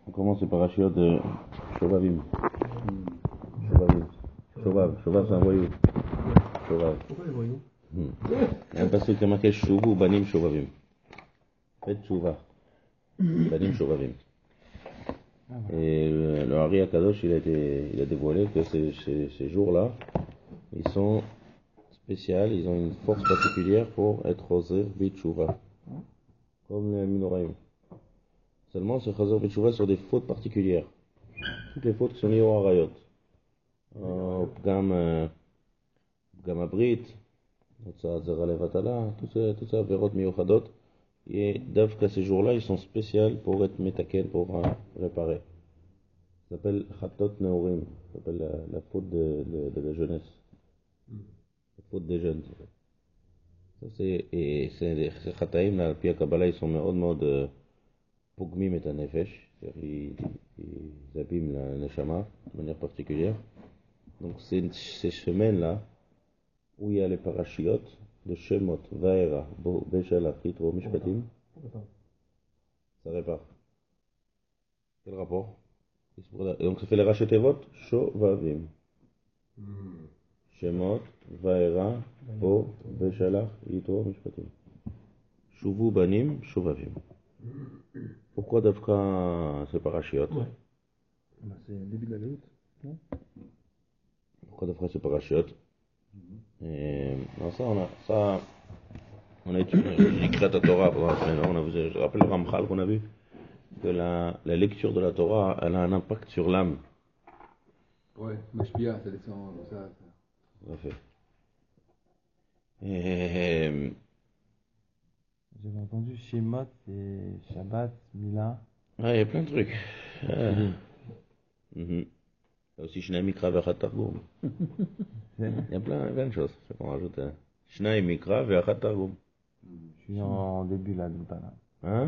On commence par Parashiot de Shovavim. Shovavim. Shovav, c'est un voyou. Shovav. Pourquoi les voyous? Il y a un passage qui est marqué Shuvu Banim Shovavim. Faites Shuva. Banim Shovavim. Et le Hari Akadosh, il a dévoilé que ces jours-là, ils sont spéciaux, ils ont une force particulière pour être Choser B'Tshuva. Comme les Minoraim. Seulement, ce Choser B'Tshuva sur des fautes particulières. Toutes les fautes qui sont liées au Harayot. Au Pgam Abrit, Notza Zera Levatala, tout ça, Verot Miochadot. Et d'avre qu'à ces jours-là, ils sont spéciaux pour être métakel, pour réparer. Ça s'appelle Khatot Neorim, ça s'appelle la faute de la jeunesse. La faute des jeunes. Ça et c'est Khataim, là, puis à Kabbalah, ils sont mode Pogmim et Nefesh, c'est-à-dire ils abîment la Neshama de manière particulière. Donc c'est ces semaines-là où il y a les parashiot de Shemot, Vaera, Beshalach, Yitro, Mishpatim. Ça répare. Quel rapport? Donc ça fait les rachetevot, Shovavim. Shemot, Vaera, Bo, Beshalach, Yitro, Mishpatim. Shuvu Banim, Shovavim. Pourquoi Dafka ces parashiot? C'est le début de la galoute, non? Pourquoi Dafka ces parashiot? Non, on a étudié l'écrit de la Torah pendant la semaine. Je rappelle le Ramchal qu'on a vu que la lecture de la Torah, elle a un impact sur l'âme. Ouais, Mashpia, ça descend, ça. Tout à fait. J'avais entendu Shemot et Shabbat, Mila. Ouais, il y a plein de trucs. Il y a aussi Shnai Mikra Ve'achat Targum. Il y a plein de choses. C'est qu'on rajoute Shnai Mikra Ve'achat Targum. Je suis en début là, de là. Hein?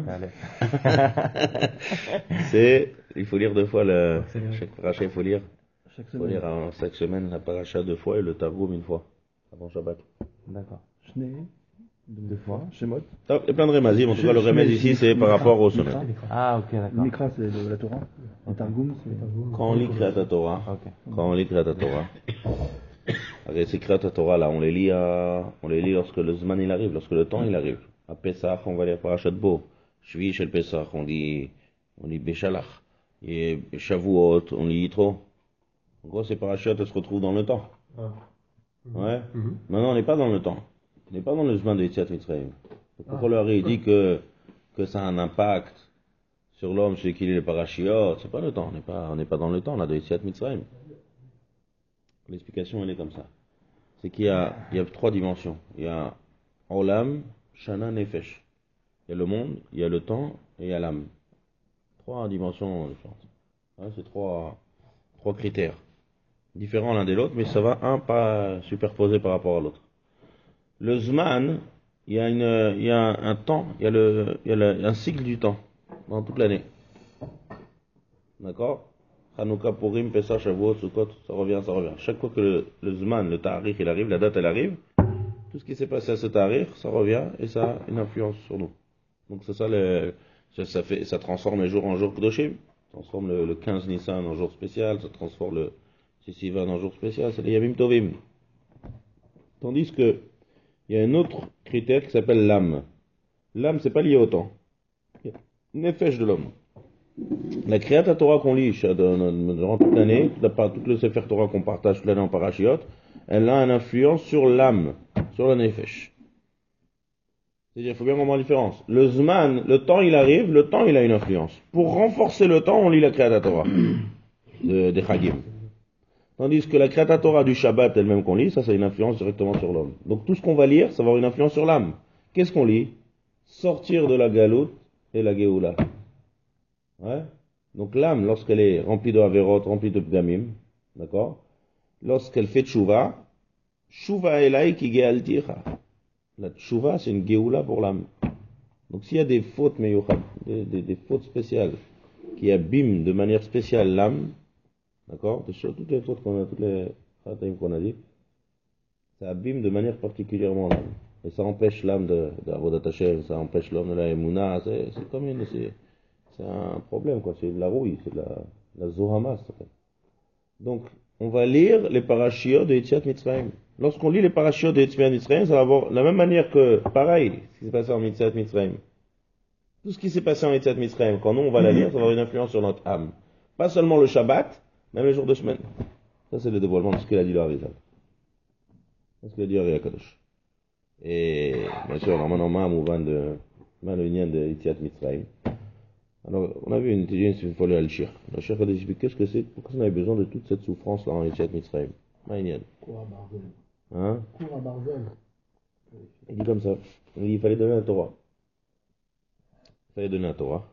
C'est, il faut lire 2 fois chaque paracha, il faut lire. Chaque Il faut semaine. lire chaque semaine la paracha 2 fois et le Targum 1 fois. Avant Shabbat. D'accord. Shnei, 2 fois. Shemot. Il y a plein de remazim. En tout cas, le remez ici, c'est par rapport aux semaines. Ah, ok, d'accord. Mikra, c'est la Torah. Le Targum, c'est Quand on lit Kriyat Torah, ces Kriyat Torah là, on les lit lorsque le Zman il arrive, lorsque le temps il arrive. À Pesach, on va lire Parashat Bo. Shvi Shel Pesach, on lit Beshalach. Et Shavuot, on lit Yitro. En gros, ces parachats se retrouvent dans le temps. Ouais. Maintenant, on n'est pas dans le temps. On n'est pas dans le Zman de Yetziat Mitzrayim. Pourquoi le Hari dit que ça a un impact sur l'homme, chez qui il est les parachiotes? C'est pas le temps. On n'est pas dans le temps là de Yetziat Mitzrayim. L'explication elle est comme ça. C'est qu'il y a 3 dimensions. Il y a Olam, Shana, Nefesh. Il y a le monde, il y a le temps et il y a l'âme. 3 dimensions différentes. Ouais, c'est 3 critères. Différents l'un de l'autre, mais ça va un pas superposé par rapport à l'autre. Le Zman, il y a un temps, il y a un cycle du temps dans toute l'année. D'accord? Hanouka, Purim, Pesach, Shavuot, Sukkot, ça revient. Chaque fois que le Zman, le Tarikh, il arrive, la date, elle arrive, tout ce qui s'est passé à ce Tarikh, ça revient et ça a une influence sur nous. Donc c'est ça, ça transforme les jours en jours Kedoshim, ça transforme le 15 Nissan en jour spécial, ça transforme le Sivan en jour spécial, c'est les Yamim Tovim. Tandis que il y a un autre critère qui s'appelle l'âme. L'âme, c'est pas lié au temps. Nefesh de l'homme. La Kriyat Torah qu'on lit durant toute l'année, toute le Sefer Torah qu'on partage toute l'année en parashiot, elle a une influence sur l'âme, sur le Nefesh. C'est-à-dire, il faut bien comprendre la différence. Le Zman, le temps il arrive, le temps il a une influence. Pour renforcer le temps, on lit la Kriyat Torah des Chagim. Tandis que la Kriyat Torah du Shabbat elle-même qu'on lit, ça a une influence directement sur l'homme. Donc tout ce qu'on va lire, ça va avoir une influence sur l'âme. Qu'est-ce qu'on lit? Sortir de la galoute et la Géoula. Ouais. Donc l'âme, lorsqu'elle est remplie de Averot, remplie de Pgamim, d'accord? Lorsqu'elle fait Tshuva, Tshuva Elai ki Gealticha. La Tshuva, c'est une Géoula pour l'âme. Donc s'il y a des fautes meyuchad, des fautes spéciales, qui abîment de manière spéciale l'âme, d'accord? Toutes les fautes toutes les khataim qu'on a dit, ça abîme de manière particulièrement l'âme. Et ça empêche l'âme d'Avodat Hashem, ça empêche l'homme de la Emouna, c'est comme c'est un problème, quoi. C'est de la rouille, c'est de la zohama, ça s'appelle. Donc, on va lire les parashiot de Yetziat Mitzrayim. Lorsqu'on lit les parashiot de Yetziat Mitzrayim, ça va avoir la même manière que, pareil, ce qui s'est passé en Yetziat Mitzrayim. Tout ce qui s'est passé en Yetziat Mitzrayim, quand nous on va la lire, ça va avoir une influence sur notre âme. Pas seulement le Shabbat, même les jours de semaine. Ça, c'est le dévoilement de ce qu'il a dit le Harizal. C'est ce qu'il a dit Ari Akadosh. Et, bien sûr, normalement, Mouvan de Malonien de Yetziat Mitzrayim. Alors, on a vu une intelligence une fois le Al-Shir. Le Shir a expliqué qu'est-ce que c'est, pourquoi on avait besoin de toute cette souffrance-là en Yetziat Mitzrayim. Maïniad. Cours à Barzel. Hein? Cours à Barzel. Il dit comme ça. Il dit, il fallait donner la Torah. Il fallait donner la Torah.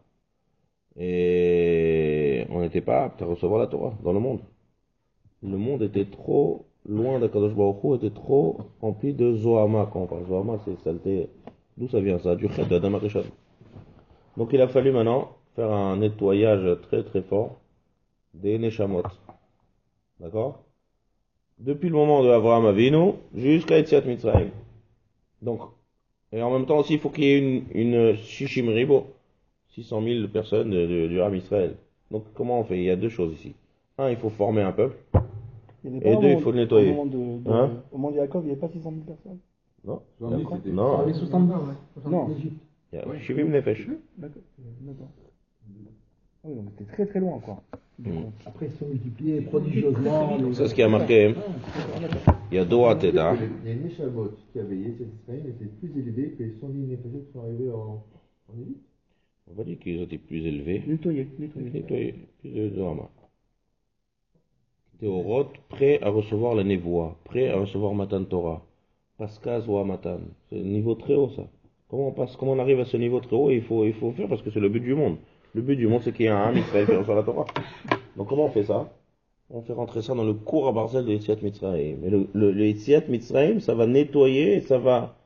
Et on n'était pas apte à recevoir la Torah dans le monde. Le monde était trop loin d'Akadosh Baruch Hu, était trop rempli de Zohama. Quand on parle de Zohama, c'est saleté. D'où ça vient ça? Du chet de Adam Arishon. Donc il a fallu maintenant faire un nettoyage très très fort des Neshamot. D'accord? Depuis le moment de Avraham Avinu jusqu'à Yetziat Mitzrayim. Donc, et en même temps aussi, il faut qu'il y ait une Shishim Ribo, 600 000 personnes du Ham Israël. Donc comment on fait? Il y a deux choses ici. Un, il faut former un peuple. Et deux, il faut le nettoyer. Au moment de Yaakov, il n'y avait pas 600 000 personnes. Non? Non. Avec 70, ouais. Non. En Égypte. Il y a Shivim Nefesh. D'accord. Ah oui, donc c'était très très loin encore. Après, ils se sont multipliés prodigieusement. C'est ce qui a marqué. Il y a Doa Teda. Les Neshamot qui avaient Yetziat Mitzrayim étaient plus élevés que les 100 000 Nefashot qui sont arrivés en Égypte. On va dire qu'ils étaient plus élevés. Nettoyé. Nettoyés. Plus de Zohama. Théorot, prêt à recevoir la Nevoa, prêt à recevoir Matan Torah. Pascal Zoha Matan. C'est un niveau très haut, ça. Comment on arrive à ce niveau très haut? Il faut faire parce que c'est le but du monde. Le but du monde, c'est qu'il y ait un Israël qui reçoit la Torah. Donc comment on fait ça? On fait rentrer ça dans le cours à Barzel de Yetziat Mitzrayim. Et le Yetziat Mitzrayim, ça va nettoyer, ça va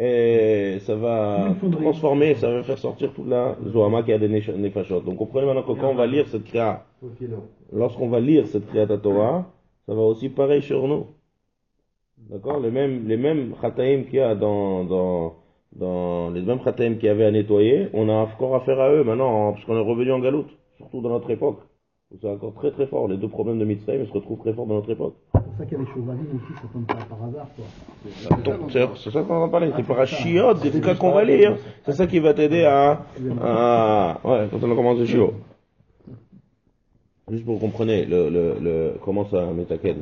transformer, ça va faire sortir toute la Zohama qui a des Nefashot. Donc comprenez maintenant que quand on va lire cette Kriya, lorsqu'on va lire cette Kriyat Torah, ça va aussi pareil sur nous. D'accord? Les mêmes Chataim qu'il y a dans les mêmes Chataim qu'il y avait à nettoyer, on a encore affaire à eux maintenant, parce qu'on est revenu en galoute, surtout dans notre époque. C'est encore très très fort. Les deux problèmes de Mitzrayim se retrouvent très forts dans notre époque. C'est pour ça qu'il y a les Chauvalim aussi, ça tombe pas par hasard, quoi. C'est ça qu'on va parler. C'est parashiot, des cas qu'on va lire. C'est ça qui va t'aider ouais, quand on commence le shiur. Juste pour que vous compreniez, comment ça m'étaquède.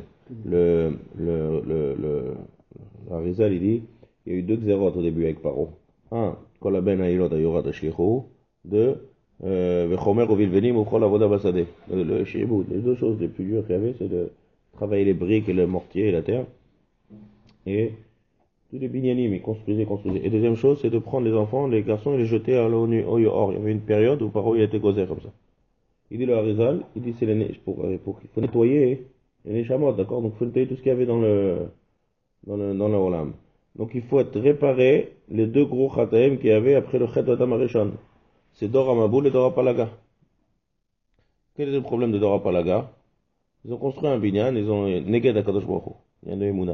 Arizal, il dit, il y a eu deux xérotes au début avec Paro. Un, Kol ben Ailot Ayorat Ashlichu. Deux, Vechomer Ovilvenim Uchol Avoda Basade. Le Shibud. Les deux choses les plus dures qu'il y avait, c'est de travailler les briques et le mortier et la terre. Et tous les binyanim, ils construisaient. Et deuxième chose, c'est de prendre les enfants, les garçons, et les jeter à l'ONU. Il y avait une période où Paro il a été causé comme ça. Il dit le Harizal, il dit c'est il faut nettoyer les Neshamot, d'accord? Donc il faut nettoyer tout ce qu'il y avait dans le Olam. Donc il faut être réparé les deux gros Chataim qu'il y avait après le Chet d'Adam Arishon. C'est Dora Maboul et Dora Palaga. Quel est le problème de Dora Palaga? Ils ont construit un binyan, ils ont Neged HaKadosh Baruch Hu. Il y a un Emouna.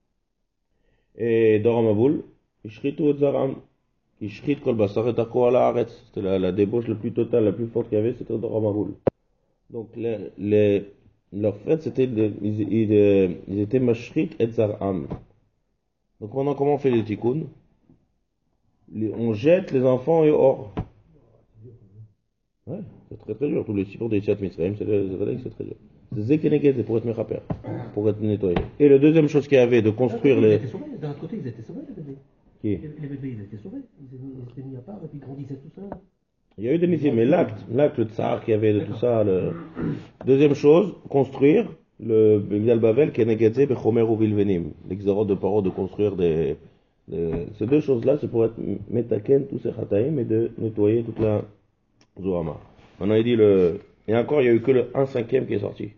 Et Dora Maboul, Ishritu et Zaram. Ishrit Kol Basar et Arko ala Haaretz. C'était la débauche la plus totale, la plus forte qu'il y avait, c'était Dora Maboul. Donc leur fait, c'était ils étaient Mashrit et Zaram. Donc maintenant, comment on fait les tikkuns? On jette les enfants et hors. Ouais, c'est très très dur. Tous les sipours des Yetziat Mitzrayim, c'est très dur. C'est Zekeneged, c'est pour être mechaper, pour être nettoyé. Et la deuxième chose qu'il y avait, de construire les... D'un autre côté, ils étaient sauvés, les bébés. Qui? Les bébés, ils étaient sauvés. Ils étaient mis à part et puis ils grandissaient tout seuls. Il y a eu des nisim, mais l'acte, le tsar qu'il y avait de tout ça. Deuxième chose, construire le Migdal Bavel, Kenegedze, Bechomer ou Vilvenim. L'exorot de Paro de construire ces deux choses-là, c'est pour être metaken, tous ces chataïm, et de nettoyer toute la Zohama. Maintenant, il dit et encore, il n'y a eu que le 1/5 qui est sorti.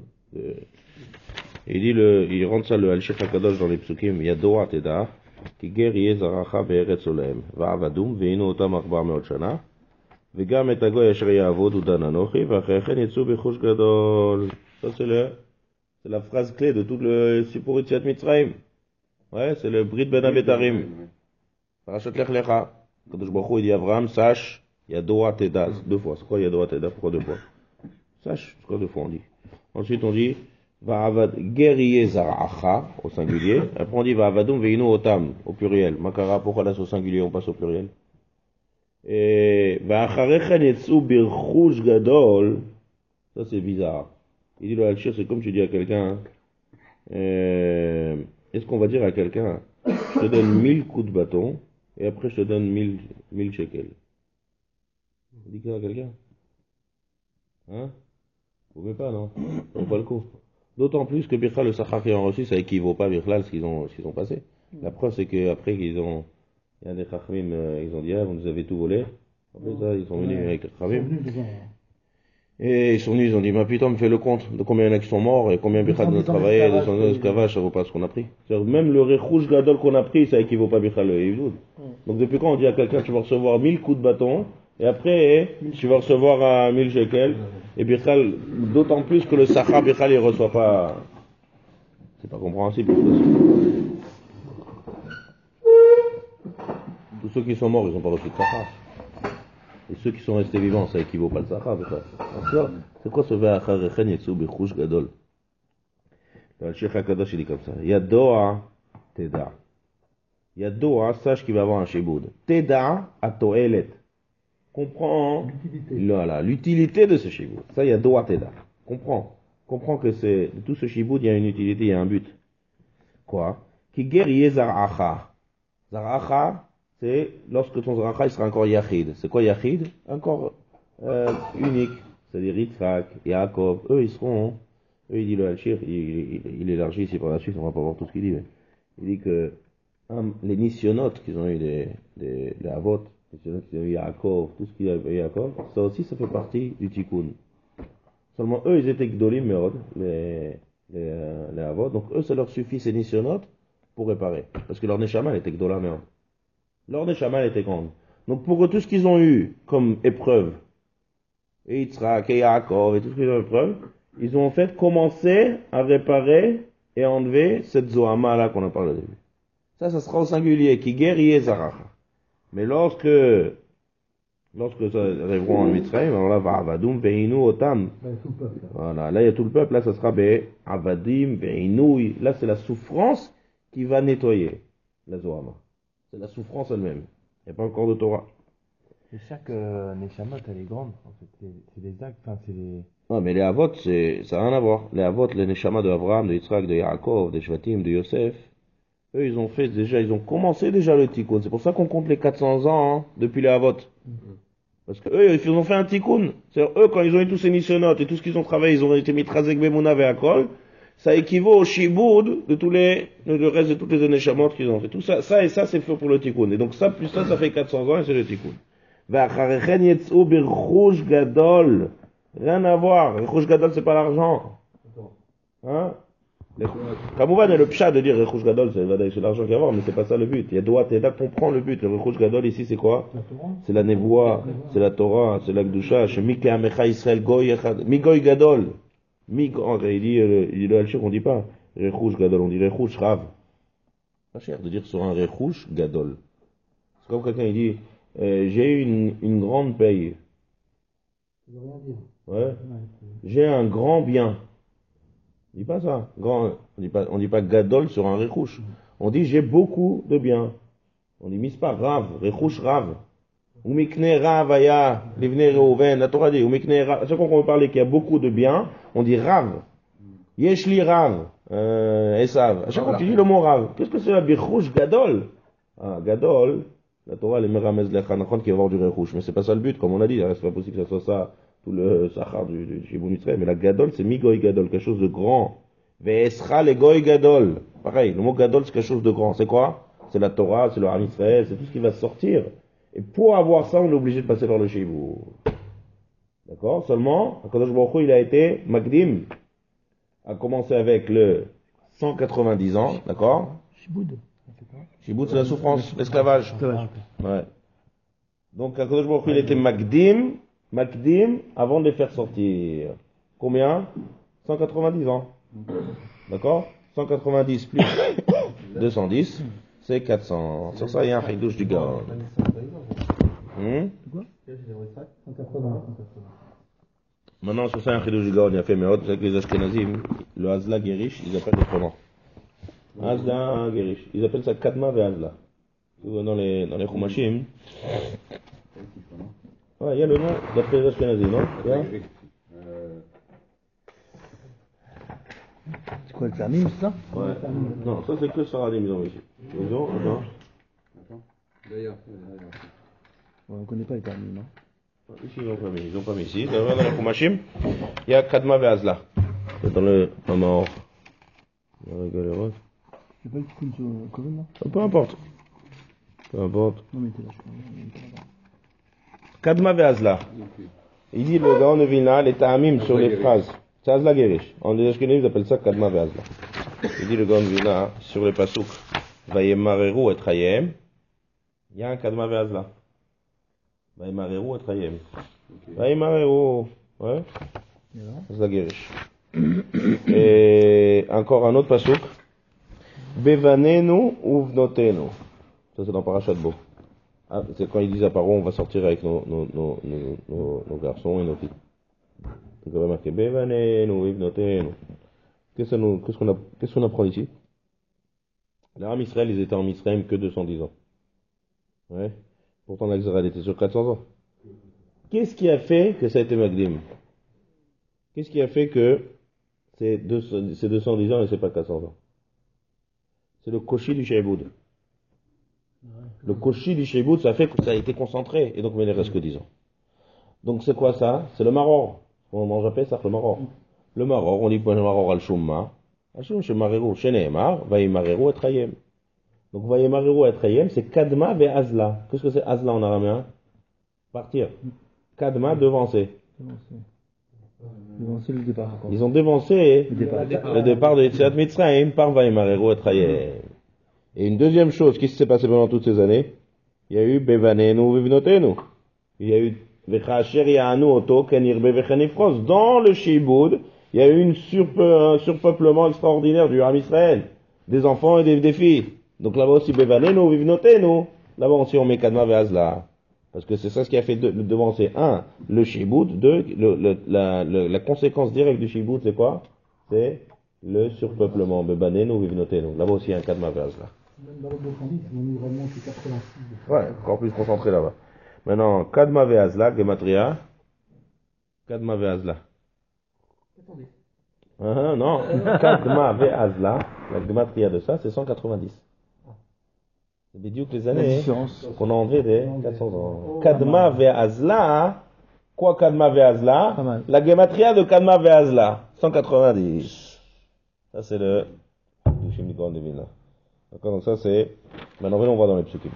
Il dit il rentre ça le Al-Sheikh HaKadosh dans les psukim, Yadoa Teda, ki ger yeh zaracha be'eretz olahem, va'avadum, ve'inu otam 400 shana, וגם את הגוי אשר יעבוד הוא דן אנוכי, ואחרי כן יצאו בחוש גדול. Ça, c'est la phrase clé de tout le Sipur Yetziat Mitzrayim. Ouais, c'est le Brit Ben Abetarim. Parashat Lech Lecha. Kadosh Baruch Hu, il dit Abraham, sache Yadoa Teda, 2 fois. C'est quoi Yadoa Teda? Pourquoi 2 fois? Sache, pourquoi 2 fois on dit. Ensuite on dit, Va'avad Geriye Zara'acha, au singulier. Après on dit Va'avadum Veinu Otam, au pluriel. Makara, pourquoi là c'est au singulier, on passe au pluriel? Et Va'acharecha Netsu Birchush Gadol, ça c'est bizarre. Il dit le Al-Shir, c'est comme tu dis à quelqu'un, est-ce qu'on va dire à quelqu'un, je te donne 1000 coups de bâton, et après je te donne 1000 shekels. On dit ça à quelqu'un? Hein? Vous ne pouvez pas, non? Ça vaut pas le coup. D'autant plus que Bircha, le Sachar qui ont reçu, ça équivaut pas à Bircha ce qu'ils ont passé. La preuve, c'est qu'après il y a des Chachmim, ils ont dit, ah, vous nous avez tout volé. Après ça, ils sont venus avec les Chachmim. Et ils sont venus, ils ont dit, mais putain, me fais le compte de combien il y en a qui sont morts et combien Bircha de travailler, de son esclavage, ça vaut pas ce qu'on a pris. Même le Rechouch Gadol qu'on a pris, ça équivaut pas à Bircha le Yivdoud. Donc depuis quand on dit à quelqu'un, tu vas recevoir 1000 coups de bâton, et après, tu vas recevoir 1000 shekels, et Birchal, d'autant plus que le Sachar Birchal, il reçoit pas. C'est pas compréhensible. Tous ceux qui sont morts, ils n'ont pas reçu de Sachar. Et ceux qui sont restés vivants, ça équivaut pas le Sachar, c'est quoi ce Ve'achar Rechen Yetsu Birchush Gadol? Le Sheikh HaKadosh, il dit comme ça. Yadoa Teda. Yadoa, sache qu'il va avoir un shiboud. Teda Atoelet. Comprends l'utilité de ce shiboud. Ça, il y a doa teda. Comprends que c'est tout ce shiboud, il y a une utilité, il y a un but. Quoi? Ki geriye zar'acha. Zar'acha, c'est lorsque ton zar'acha il sera encore yachid. C'est quoi yachid? Encore unique. C'est-à-dire Yitzhak, Yaakov, eux ils seront, eux il dit le Al-Shir, il élargit ici par la suite, on va pas voir tout ce qu'il dit, mais il dit que les nisyonotes qu'ils ont eu les avot, Yaakov, tout ce qu'il y a Yaakov, ça aussi ça fait partie du tikkun. Seulement eux ils étaient gdolim meod, les avot, donc eux ça leur suffit ces nisyonotes pour réparer. Parce que leur neshama elle était gdola meod. Leur neshama elle était grande. Donc pour eux tout ce qu'ils ont eu comme épreuve, et Yitzhak et Yaakov et tout ce qu'ils ont eu épreuve, ils ont en fait commencé à réparer et à enlever cette zohama là qu'on a parlé au début. Ça sera au singulier, qui guerrier zaracha. Mais lorsque ça arriveront en Mitzrayim, alors là, Va'avadim ve'inu otam. Voilà, là il y a tout le peuple, là ça sera Avadim ve'inu. Là c'est la souffrance qui va nettoyer la Zohama. C'est la souffrance elle-même. Il n'y a pas encore de Torah. Et chaque Neshama, elle est grande, en fait. C'est les actes, enfin c'est les... Non, mais les Avot, ça n'a rien à voir. Les Avot, les Neshama de Abraham, de Yitzhak, de Yaakov, de Shvatim, de Yosef, eux, ils ont commencé déjà le tikkun. C'est pour ça qu'on compte les 400 ans, hein, depuis les Avot. Parce que eux, ils ont fait un tikkun. C'est-à-dire, eux, quand ils ont eu tous ces nisyonotes et tout ce qu'ils ont travaillé, ils ont été mitrazek bemuna ve'akol, ça équivaut au shiboud de le reste de toutes les neshamot qu'ils ont fait. Tout ça, et ça, c'est fait pour le tikkun. Et donc ça, plus ça fait 400 ans et c'est le tikkun. Ve'acharechen yetzu birchush gadol. Rien à voir. Rechush gadol, c'est pas l'argent. Hein? Kamouvan est le pshat de dire Rechush Gadol, c'est l'argent qu'il y a à voir, mais c'est pas ça le but. Il y a doigt, t'es là, comprends le but. Le Rechush Gadol ici, c'est quoi? C'est la Nevoa, c'est la Torah, c'est la Gdusha, c'est Mike Amecha Israël Goy Echad, Migoy Gadol. Il dit le Al-Shir, on dit pas Rechush Gadol, on dit Rechush Rav. Pas cher de dire sur un Rechush Gadol. C'est comme quelqu'un, il dit, j'ai eu une grande paye. Ça veut rien dire. Ouais. J'ai un grand bien. On dit pas ça. On dit pas gadol sur un rechouche. On dit j'ai beaucoup de biens. On dit mispa rav, rechouche rav. Ou mikne rav aya, livne reuven. La Torah dit, ou mikne rav. À chaque fois qu'on veut parler qu'il y a beaucoup de biens, on dit rav. Yeshli rav, esav. À chaque fois tu dis le mot rav. Qu'est-ce que c'est la birchouche gadol? Ah, gadol. La Torah, les meramez lechanachon qui va avoir du rechouche. Mais c'est pas ça le but, comme on a dit. C'est pas possible que ça soit ça. Tout le Sachar du Shibud Mitzrayim, mais la Gadol, c'est Migoy Gadol, quelque chose de grand. Ve'esra le Goy Gadol. Pareil, le mot Gadol, c'est quelque chose de grand. C'est quoi? C'est la Torah, c'est le Ham Israël, c'est tout ce qui va sortir. Et pour avoir ça, on est obligé de passer par le Shibud. D'accord? Seulement, HaKadosh Baruch Hu, il a été Magdim, a commencé avec le 190 ans, d'accord? Shibud. Shibud, c'est la souffrance, l'esclavage. Ouais. Donc, HaKadosh Baruch Hu, il a été Makdim, avant de les faire sortir. Combien? 190 ans. D'accord? 190 plus 210, c'est 400. Sur ça, il y a un chidouche du gars. Maintenant, sur ça, un chidouj du Gaon, il a fait, mais autres, avec les Ashkenazim, le Hazla Gerish, ils appellent autrement. Hazla Gerish. Ils appellent ça Kadma ve Hazla. Dans les Chumashim. Ouais, il y a le nom d'après les Ashkenazim, non? C'est quoi le Tamim, c'est ça? Ouais. Non, ça c'est que Saradim, ils ont ici. Ils ont, attends. D'ailleurs. On ne connaît pas les Tamim, hein. Ici, ils ont pas mis ici. Dans les Chumashim, il y a Kadma ve Hazla. C'est dans le Mamor. C'est pas le Tikkun sur Koven, là? Peu importe. Non, mais t'es là, je crois. Kadma ve Hazla. Il dit le Gaon de Vilna, les Ta'amim sur les phrases. C'est Hazla Gerish. En des Ashkenazim, ils appellent ça Kadma ve Hazla. Il dit le Gaon de Vilna, sur les Pasuk, Vayemareru et Chayem, il y a un Kadma ve Hazla. Vayemareru et Chayem. Vayemareru, ouais. Hazla Gerish. Et encore un autre Pasuk, Bevanenu uvnotenu. Ça c'est dans Parashat Bo. Ah, c'est quand ils disent à Paro, on va sortir avec nos garçons et nos filles. Donc on va marquer Bevanenu uvnotenu. Qu'est-ce qu'on apprend ici? Les Ram Israël, ils étaient en Misraïm que 210 ans. Ouais. Pourtant l'Exarad était sur 400 ans. Qu'est-ce qui a fait que ça a été Magdim? Qu'est-ce qui a fait que c'est 210 ans et c'est pas 400 ans? C'est le koshi du Sheiboud. Le koshi du Sheiboud, ça fait que ça a été concentré, et donc il ne reste que 10 ans. Donc c'est quoi ça? C'est le maror. On mange à Pessah, le maror. Le maror, on dit le maror al-shumma. Al-shumma, shemareru, sheneemar, vayimareru et chayem. Donc vayimareru et chayem, c'est kadma ve azla. Qu'est-ce que c'est azla en araméen? Partir. Kadma, devancer. Devancer le départ. Ils ont devancé le départ de Yetziat Mitzrayim par Vayimareru et Chayem. Et une deuxième chose, qu'est-ce qui s'est passé pendant toutes ces années? Il y a eu Bevanenu Vivnotenu. Il y a eu Vechacher Ya'anu Oto Kenirbe Vechenifros. Dans le Shiboud, il y a eu un surpeuplement extraordinaire du Ham Israël. Des enfants et des filles. Donc là-bas aussi Bevanenu Vivnotenu. Là-bas aussi on met Kadma Ve'azla. Parce que c'est ça ce qui a fait devancer, le Shiboud, la conséquence directe du Shiboud, c'est quoi? C'est le surpeuplement. Bebanenu Vivnotenu. Là-bas aussi il y a un Kadma Ve'azla. Même dans le Bocandis, ils vont nous remonter 86. Ouais, encore plus concentré là-bas. Maintenant, Kadma Ve'azla, Gematria. Kadma Ve'azla. Non. Kadma Ve'azla, la Gematria de ça, c'est 190. C'est bidiouk les années qu'on a enlevé des 400 ans. Kadma Ve'azla, quoi Kadma Ve'azla? La Gematria de Kadma Ve'azla, 190. Ça c'est le Dushim du Gaon de Vilna. D'accord, donc ça c'est... Maintenant on va dans les psukim.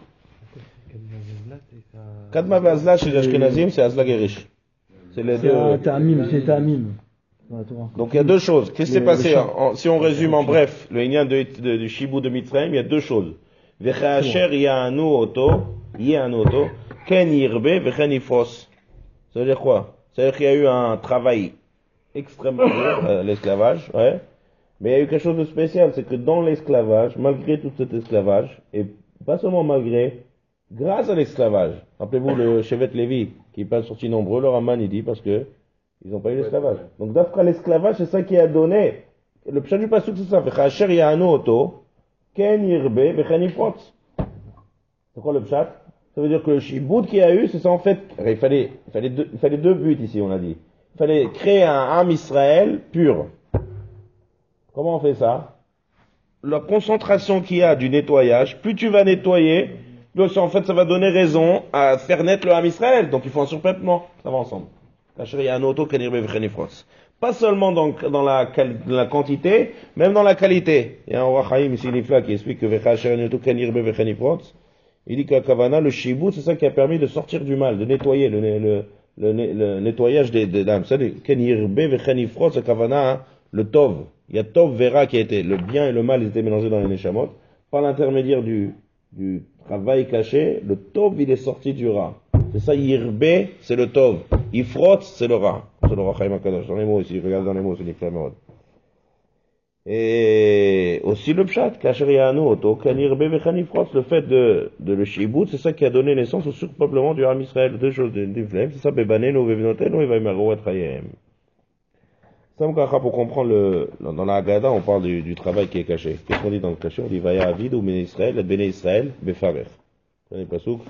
Kadma Ve'azla chez les Ashkenazim, c'est Hazla Gerish. C'est les deux. C'est Ta'amim. Donc il y a deux choses. Qu'est-ce qui s'est passé? Si on résume en bref, le Inyan du Shibou de Mitzrayim, il y a deux choses. Vechacher Ya'anu Oto, Ken Yirbe Vechen Ifros. Ça veut dire quoi? Ça veut dire qu'il y a eu un travail extrêmement dur, l'esclavage, ouais. Mais il y a eu quelque chose de spécial, c'est que dans l'esclavage, malgré tout cet esclavage, et pas seulement malgré, grâce à l'esclavage, rappelez-vous le Shevet Lévi, qui n'est pas sorti nombreux, le Raman il dit, parce que ils n'ont pas eu l'esclavage. Donc d'après l'esclavage, c'est ça qui a donné. Le pshat du pasuk c'est ça, Vechacher Ya'anu Oto, Ken Yirbe Vechen Ifros. C'est quoi le pshat? Ça veut dire que le Shiboud qu'il y a eu, c'est ça en fait, il fallait deux buts ici, on a dit. Il fallait créer un Ham Israël pur. Comment on fait ça? La concentration qu'il y a du nettoyage, plus tu vas nettoyer, plus en fait ça va donner raison à faire naître le Ham Israël. Donc il faut un surpeuplement. Ça va ensemble. Pas seulement dans la quantité, même dans la qualité. Il y a un Rachaim ici, Nifla, qui explique que il dit que la Kavana, le Shiboud, c'est ça qui a permis de sortir du mal, de nettoyer le nettoyage des dames. Vous savez, Kenirbe Vechenifrot, la Kavana, le Tov. Il y a Tov Vera qui a été, le bien et le mal, ils étaient mélangés dans les Neshamot. Par l'intermédiaire du travail caché, le Tov, il est sorti du Ra. C'est ça, Yirbe, c'est le Tov. Ifrot, c'est le Ra. C'est le Rachaim HaKadosh. Dans les mots ici, regarde dans les mots, c'est Nifla Merod. Et aussi le pshat, kasher ya'anu oto, kanirbe vechanifrot, le fait de le shibout, c'est ça qui a donné naissance au surpeuplement du Ham Israël. Deux choses différentes, c'est ça, bebanenu vevnotenu, et vaimaru etrayem. Pour comprendre dans la Haggadah, on parle du travail qui est caché. Qu'est-ce qu'on dit dans le caché? On dit Vaya Avid ou Bene Israël, et Bene Israël, Befarer. Vous connaissez le pasouk?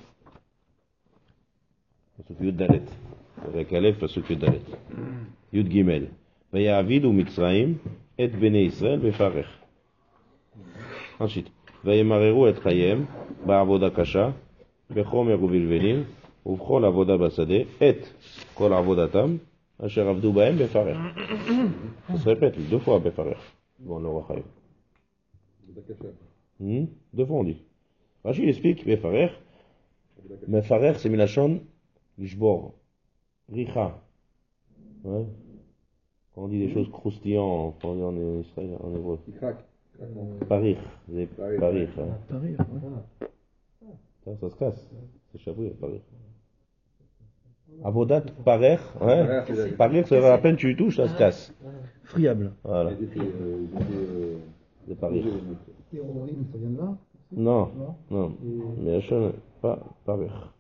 Pasouk Yud Dalet. Avec Aleph, pasouk Yud Dalet. Yud Gimel. Vaya Avid ou Mitzraim, et Bene Israël, Befarer. Ensuite, Vaya Mareru et Chayem, Ba'avoda Kasha, Bechomer ou Vilvelim, Uvchol Avoda Basade, et Kol Avodatam, Asher Avdu Baem Befarer. Ça se répète deux fois Befarer. Bon, le roi Chaim. Deux fois on dit. Rashi explique Befarer. Befarer c'est Milachon Lishbor. Richa. Ouais. Quand on dit des choses croustillantes, on dit en Israël, en hébreu. Parir. Parir. Ça se casse. C'est chabouille, Parir. Avodat parer, ouais. Parir, ça va à peine tu touches, ça se casse. Friable. Voilà. C'est parir. Non, non. Mais la chose, pas parir.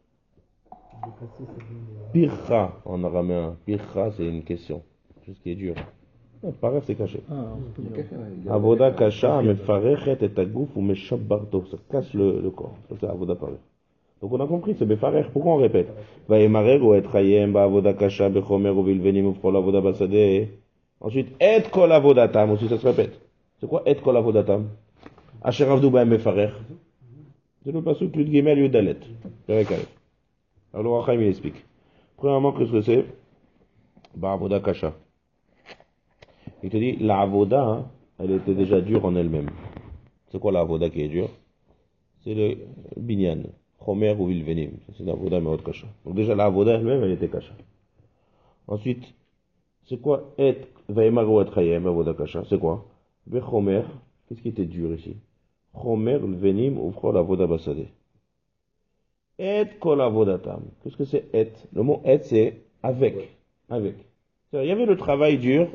Pircha en araméen. Pircha, c'est une question. Chose qui est dure. Parir, c'est caché. Avoda kasha, me farechet et tagouf ou me shabarto. Ça casse le corps. Ça, c'est avoda parir. Donc on a compris, c'est Befarer. Pourquoi on répète? Vaïmarer ou et Chayem, Ba'avoda Kasha, Bechomer ou Vilvenim, Ufchol Avoda Basade. Ensuite, et Kol Avodatam, aussi ça se répète. C'est quoi et Kol Avodatam? Asher Avdu Baem Befarer. C'est le pasouk Yud Gimel Yud Dalet. Perek Aleph. Alors Achaim il explique. Premièrement, qu'est-ce que c'est? Ba'avoda Kasha. Il te dit, la Avoda, hein, elle était déjà dure en elle-même. C'est quoi la Avoda qui est dure? C'est le Binyan. Chomer ou Vilvenim. C'est une avoda mais autre kasha. Donc déjà la avoda elle-même elle était kasha. Ensuite, c'est quoi et vaïmar ou et chayem avoda kasha? C'est quoi? Bechomer, qu'est-ce qui était dur ici? Chomer, Vilvenim ou la avoda basade. Et kol avodatam. Qu'est-ce que c'est et? Le mot et c'est avec. Avec. Il y avait le travail dur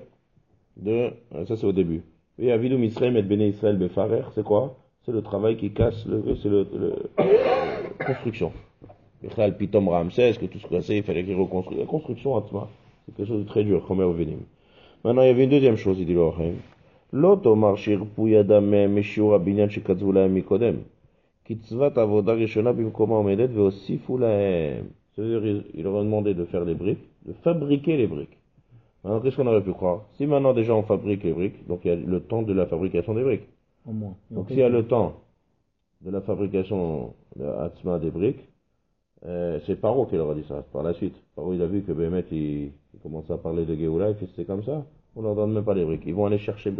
ça c'est au début. Et avidu Misraim et Bene Israël befarer, c'est quoi? C'est le travail qui casse, c'est le construction. Michal Pitom Ramsès, que tout ce qu'on sait, il fallait qu'il reconstruise. La construction, c'est quelque chose de très dur, comme Venim. Maintenant, il y avait une deuxième chose, il dit l'Orachem. L'auto marchir Pouyadame, Meshiur Abinyan, Shekatzvulaem Mikodem. Kitzvat Avoda Rishona Bimkoma Omedet, Veosifu Laem. C'est-à-dire, il leur a demandé de faire les briques, de fabriquer les briques. Maintenant, qu'est-ce qu'on aurait pu croire? Si maintenant déjà on fabrique les briques, donc il y a le temps de la fabrication des briques. Donc s'il y a le temps de la fabrication de Hatzma des briques, c'est Paro qui leur a dit ça, par la suite. Paro il a vu que Bémet il commençait à parler de Géoula, il fait c'est comme ça, on leur donne même pas les briques. Ils vont aller chercher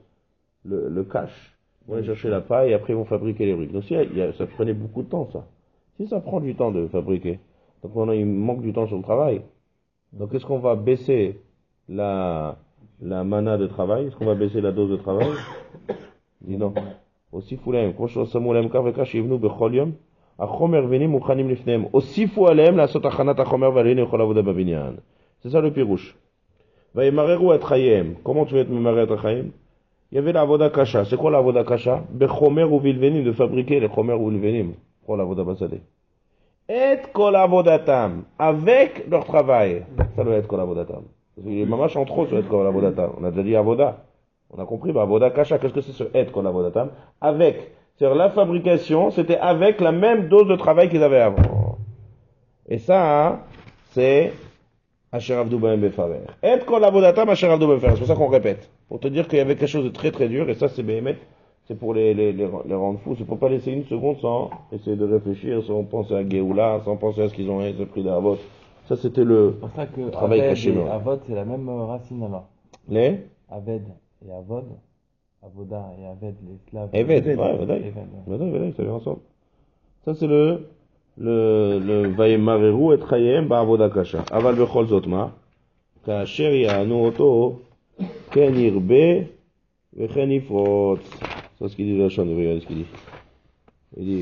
le cash, ils vont aller chercher la paille et après ils vont fabriquer les briques. Donc ça prenait beaucoup de temps ça. Si ça prend du temps de fabriquer, donc maintenant il manque du temps sur le travail. Donc est-ce qu'on va baisser la mana de travail? Est-ce qu'on va baisser la dose de travail? Dis non. Aussi foulem, quand Samoulem Kaveka Shivnu Becholium, a Chomer Venim ou Chanim Lifnem. Aussi foulem, la Sotachanat a Chomer Valene Cholavoda Babinyan. C'est ça le pirouche. Vaïmareru et Chayem. Comment tu vas être mémaré et Chayem? Il y avait la Avoda Kasha. C'est quoi la Avoda Kasha? Bechomer ou Vilvenim, de fabriquer les Chomer ou Vilvenim. Quoi la Avoda Basade? Et Kol Avodatam. Avec leur travail. Ça doit être Kol Avodatam. Les mamaches en trop, ça doit être Kol Avodatam. On a déjà dit Avoda. On a compris, Avoda Kasha, qu'est-ce que c'est ce être qu'on a Avodatam? Avec. C'est-à-dire la fabrication, c'était avec la même dose de travail qu'ils avaient avant. Et ça, c'est Asher Avdu Baem Befarer. Et kol Avodatam Asher Avdu Baem Befarer. C'est pour ça qu'on répète. Pour te dire qu'il y avait quelque chose de très très dur, et ça c'est Béhémet, c'est pour les rendre fous. C'est pour pas laisser une seconde sans essayer de réfléchir, sans penser à Géoula, sans penser à ce qu'ils ont pris d'Avot. Ça c'était le travail caché. Avot, c'est la même racine alors. Les Aved et Avod, Avoda et Aved, les Slaves. Eved, ouais, ça vient ensemble. Ça c'est le Vaïmareru et Chayem Ba'avoda Kasha. Aval Bechol Zotma, Kasher Ya'anu Oto, Ken Yirbe, Vechen Yifrot. C'est ce qu'il dit là, regardez ce qu'il dit. Il dit,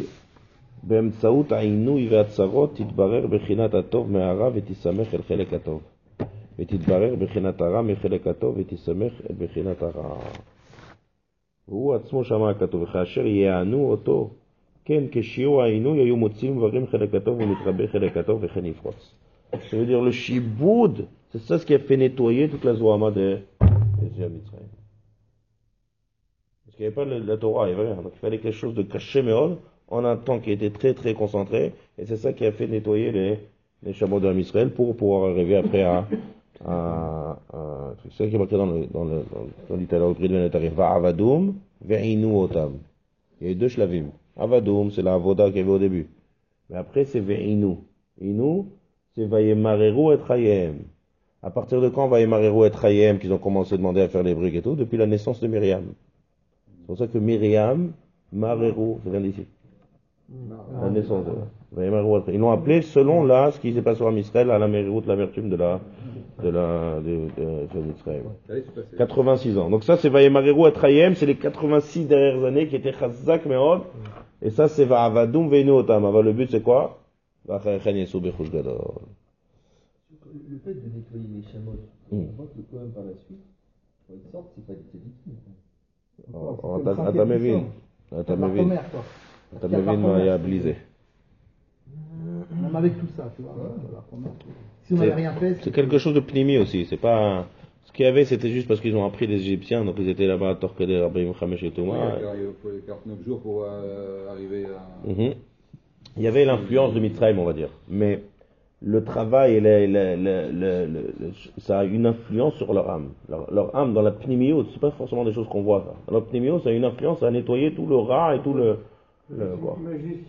באמצעות העינוי והצרות תתברר בחינת הטוב מהרע ותסמך אל חלק הטוב. ותתברר בחינת הרע מחלק הטוב ותסמך את בחינת הרע. והוא עצמו שמע כתוב, וכאשר יענו אותו, כן, כשיעור העינוי היו מוצאים דברים חלק הטוב ומתרבה חלק הטוב וכן יפרוץ. Ça veut dire le shiboud, c'est ça ce qui a fait nettoyer toute la Zohama des Mitzrayim. Parce qu'il n'y avait pas la Torah, il y avait rien. Donc il fallait quelque chose de caché méol, en un temps qui était très très concentré, et c'est ça qui a fait nettoyer les chameaux de Israël pour pouvoir arriver après à c'est ça qui est marqué dans l'italien, le prix de Vénétarif. Va'avadoum, ve'inu otam. Il y a eu deux shlavim. Avadoum, c'est la avoda qu'il y avait au début. Mais après, c'est ve'inu. Inu, c'est vayemareru et chayem. À partir de quand vayemareru et chayem, qu'ils ont commencé à demander à faire les briques et tout? Depuis la naissance de Myriam. C'est pour ça que Myriam, mareru, ça vient d'ici. La naissance de vayemareru et chayem. Ils l'ont appelé selon là, ce qui s'est passé en Israël, à la merirut, l'amertume de Israël. 86 ans. Donc ça, c'est vayemareru et chayem, c'est les 86 dernières années qui étaient chazak meod. Et ça, c'est va'avadoum ve'inu otam. Le but, c'est quoi? Le fait de nettoyer les chameaux, on voit que quand même par la suite, quand ils sortent, c'est pas du liquide. Ta mère, m'a blisé. Même avec tout ça, tu vois. La première. Si on n'avait rien fait. C'est quelque chose de pnimi aussi. C'est pas. Ce qu'il y avait, c'était juste parce qu'ils ont appris les Égyptiens, donc ils étaient là-bas à Torqueder, Rabbi Khamesh et tout. Il faut 49 jours pour arriver à. Il y avait l'influence de Mitzrayim, on va dire. Mais le travail, ça a une influence sur leur âme. Leur âme, dans la pnimiout, c'est pas forcément des choses qu'on voit. Ça. Dans la pnimiout, ça a une influence à nettoyer tout le rat et tout le quoi.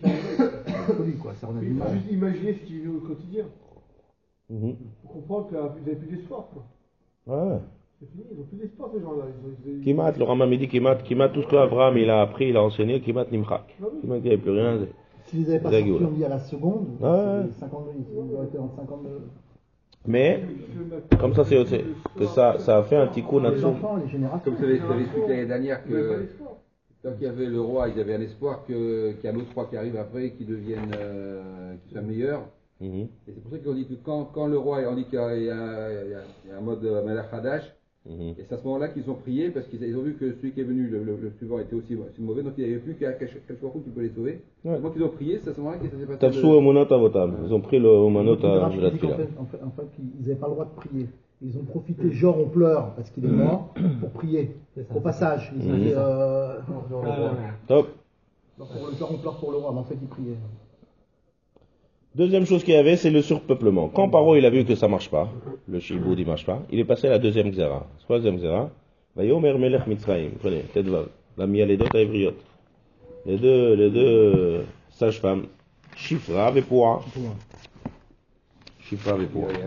Imaginez ce qu'ils vivent au quotidien. Pour comprendre qu'ils n'avaient plus d'espoir. Ouais. C'est fini, ils n'ont plus d'espoir ces gens-là. Kimat, le Rambam dit Kimat, tout ce qu'Abraham il a appris, il a enseigné, Kimat Nimchak. Kimat, il n'y avait plus rien. S'ils n'avaient pas sorti, on dit à la seconde, c'est 52, ils auraient été en 52. Mais, comme ça, c'est que ça a fait un tikkun là-dessous. Comme tu avais expliqué l'année dernière que tant qu'il y avait le roi, ils avaient un espoir qu'il y a un autre roi qui arrive après, qui devienne, qui soit meilleur. Et c'est pour ça qu'on dit que quand le roi, on dit qu'il y a un mode Melech Hadash, et c'est à ce moment-là qu'ils ont prié, parce qu'ils ont vu que celui qui est venu, le suivant, était aussi mauvais, donc il n'y avait plus qu'un Choukou qui peut les sauver. Donc ils ont prié, c'est à ce moment-là qu'ils s'est passé. Tafsou Emunot Avotam, ils ont pris le Emunot à la Tfila. En fait, ils n'avaient pas le droit de prier. Ils ont profité, genre on pleure parce qu'il est mort, pour prier. Au passage, ils ont dit top. Genre on pleure pour le roi, mais en fait ils priaient. Deuxième chose qu'il y avait, c'est le surpeuplement. Quand Paro il a vu que ça marche pas, le shiboud il marche pas, il est passé à la deuxième xéra. Troisième xéra, Vayomer Melech Mitzrayim. Prenez, tête vav. La mialedot à Evriot. Les deux sages-femmes, Shifra et Poura. Shifra et Poura.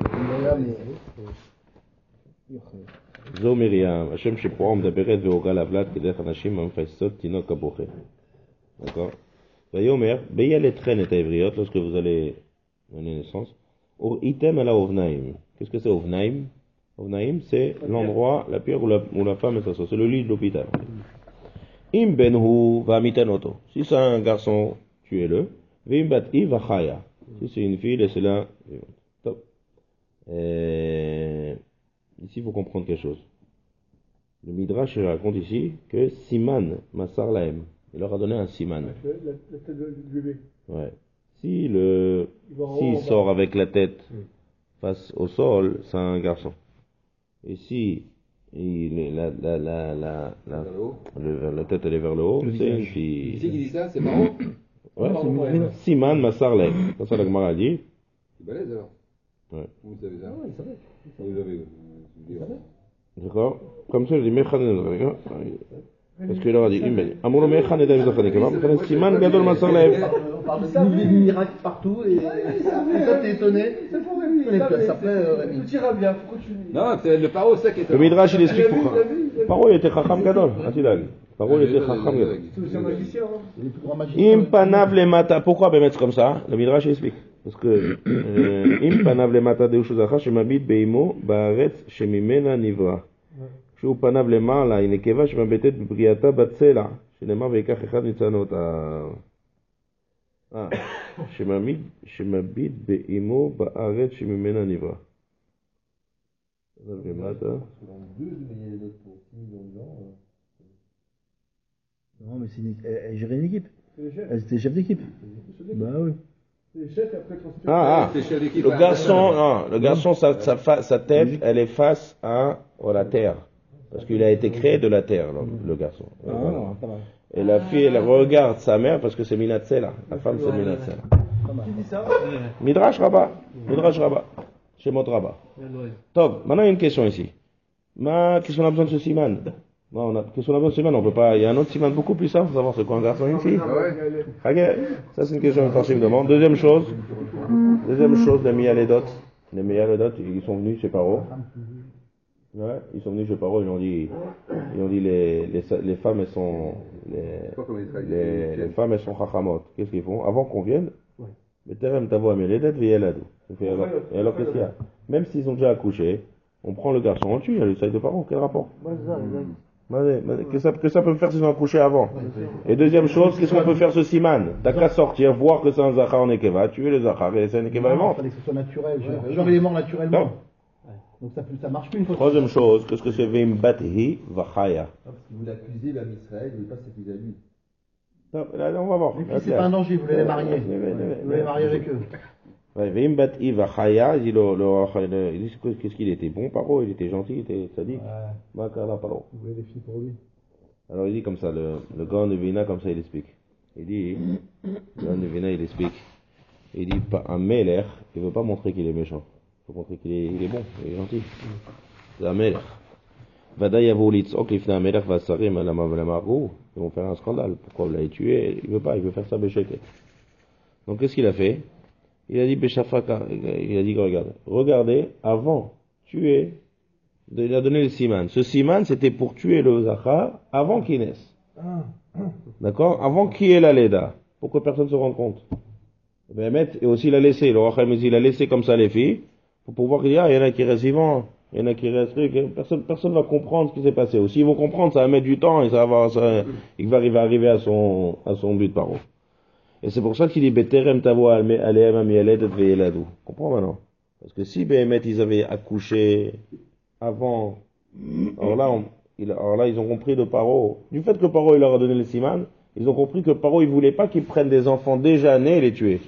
Zo Miriam, Hashem Shepura, Mdaberet Veoga Lavlat, Kedech Anashim, Amfaisot, Tinok Aboche. D'accord? Vayomer, Beyaletren et Evriot, lorsque vous allez donner naissance, Or item à la Ovnaim. Qu'est-ce que c'est Ovnaim? Ovnaim, c'est l'endroit, la pierre où la femme est associée. C'est le lit de l'hôpital. Im benhu va mitanoto. Si c'est un garçon, tuez-le. Vim bat'i va chaya. Si c'est une fille, laissez-la. Top. Ici, il faut comprendre quelque chose. Le Midrash raconte ici que Siman, Masar Laem, il leur a donné un Siman. La tête du bébé. Ouais. S'il sort avec la tête face au sol, c'est un garçon. Et si la tête elle est vers le haut, c'est une fille. Qui c'est qui dit ça? C'est Maro? Ouais, c'est Siman Masar Laem. C'est ça la Gemara dit. C'est balèze alors. Ouais. Vous savez ça? Oui, il savait. Vous avez. D'accord. Comme ça, je dis Mechan. Parce qu'il leur a dit, Amour Mechan et David Zachane. Siman Gadol Masar Laem. On parle de miracles partout et toi t'es étonné. Ça fait Rémi. Tu iras bien, faut continuer. Non, c'est le paro, ça qui est. Le Midrash il explique pourquoi. Paro il était Chacham Gadol. Atidag. Paro il était Chacham Gadol. C'est un magicien. Les plus grands magiciens. Impanav le mata. Pourquoi mettre comme ça? Le Midrash il explique. Parce que Impanav le mata de Ushuzacha shemabit beimo baaretz shemimena nivra. כשהוא פניו למעלה, היא נקבה שמבטאת בבריאתה בצלע, שנאמר ויקח אחד מצנות שמביט באמו בארץ שממנה נברא. Ça fait mal, hein. Dans 2, mais il y a d'autres pour 6 millions de gens. Non, mais elle gérait une équipe. Elle était chef d'équipe. Bah oui. Le garçon, sa tête, elle est face à la terre. Parce qu'il a été créé de la terre, le garçon. Voilà. Et la fille, elle regarde sa mère parce que c'est Minatsela. La femme, c'est Minatsela. Qui dit ça? Midrash Rabbah. Chez Mot Rabbah. Top, maintenant il y a une question ici. Qu'est-ce qu'on a besoin de ce siman? Qu'est-ce qu'on a besoin de ce siman? On peut pas. Il y a un autre siman beaucoup plus simple pour savoir c'est quoi un garçon et une fille. Ça c'est une question que Farsi me demande. Deuxième chose, les Miyaledot. Les Miyaledot, ils sont venus chez Paro. Ouais, ils sont venus chez Paro, ils ont dit les femmes elles sont les femmes elles sont chachamot. Qu'est-ce qu'ils font? Avant qu'on vienne, Beterem tavo améledet veyeladou. Et alors qu'est-ce qu'il y a? Même s'ils ont déjà accouché, on prend le garçon, on le tue, il y a le saïd de Paro, quel rapport? Que ça peut faire s'ils ont accouché avant? Et deuxième chose, qu'est-ce qu'on peut faire ce siman? T'as qu'à sortir, voir que c'est un zachar en Nekeva, tuer le zachar et c'est un Nekeva Il fallait que ce soit naturel, genre il est mort naturellement. Non. Donc ça marche plus une fois. Troisième chose, qu'est-ce que c'est Veim Bathi Vachaya? Parce que vous l'accusez, l'homme Israël, il ne veut pas s'accuser à lui. Là, on va voir. C'est pas un danger, vous voulez les marier. Vous voulez les marier avec eux. Veim Bathi Vachaya, il dit qu'est-ce qu'il était bon, Paro, il était gentil, il était sadique. Makala Paro. Vous voulez des filles pour lui. Alors il dit comme ça, le gars de Vina, comme ça il explique. Il dit, le gars de Vina, il explique. Il dit, un Meler, il ne veut pas montrer qu'il est méchant. Il faut montrer qu'il est bon, il est gentil. C'est un Meler. Vada Yavo Litzok, Lifna Amelech Vasarim, Alamarou, ils vont faire un scandale. Pourquoi vous l'avez tué? Il veut pas, il veut faire ça Bécheket. Donc qu'est-ce qu'il a fait? Il a dit Béchafaka, il a dit regardez, avant, tuer, il a donné le siman. Ce siman, c'était pour tuer le Zachar avant qu'il naisse. D'accord? Avant qu'il ait la Leda. Pour que personne ne se rende compte. Et aussi il a laissé, le Rachel il a laissé comme ça les filles, pour pouvoir dire, il y en a qui restent vivants. Il y en a qui restent, personne va comprendre ce qui s'est passé. Aussi, ils vont comprendre, ça va mettre du temps et il va arriver à son but par où. Et c'est pour ça qu'il dit, Beterem tavo aleem amielet et veyeladou. Comprends maintenant? Parce que si Behemet, ils avaient accouché avant, alors là, ils ont compris de Paro. Du fait que Paro, il leur a donné le siman, ils ont compris que Paro, il voulait pas qu'ils prennent des enfants déjà nés et les tuer.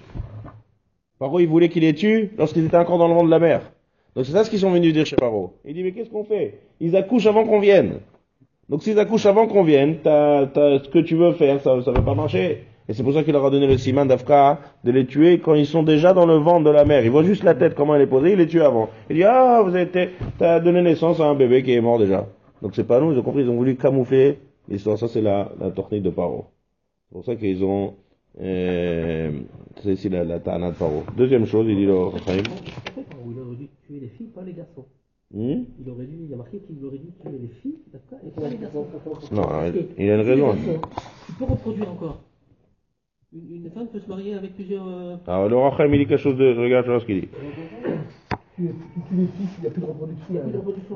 Paro, il voulait qu'ils les tuent lorsqu'ils étaient encore dans le ventre de la mère. Donc c'est ça ce qu'ils sont venus dire chez Paro. Il dit, mais qu'est-ce qu'on fait? Ils accouchent avant qu'on vienne. Donc s'ils accouchent avant qu'on vienne, t'as ce que tu veux faire, ça va pas marcher. Et c'est pour ça qu'il leur a donné le siman d'Afka de les tuer quand ils sont déjà dans le ventre de la mère. Il voit juste la tête, comment elle est posée, il les tue avant. Il dit, t'as donné naissance à un bébé qui est mort déjà. Donc c'est pas nous, ils ont compris, ils ont voulu camoufler l'histoire. Ça c'est la technique de Paro. C'est pour ça qu'ils ont, c'est ici la ta'ana de Paro. Deuxième chose, il dit le Chaim. Il aurait dû tuer les filles, pas les garçons. Il y a marqué qu'il aurait dû tuer les filles, d'accord, et pas les garçons. Non, il a une raison. Il peut reproduire encore. Une femme peut se marier avec plusieurs. Alors le Rachel il dit quelque chose de. Regarde ce qu'il dit. Tu les filles, il n'y a plus de reproduction. Il n'y a plus de reproduction.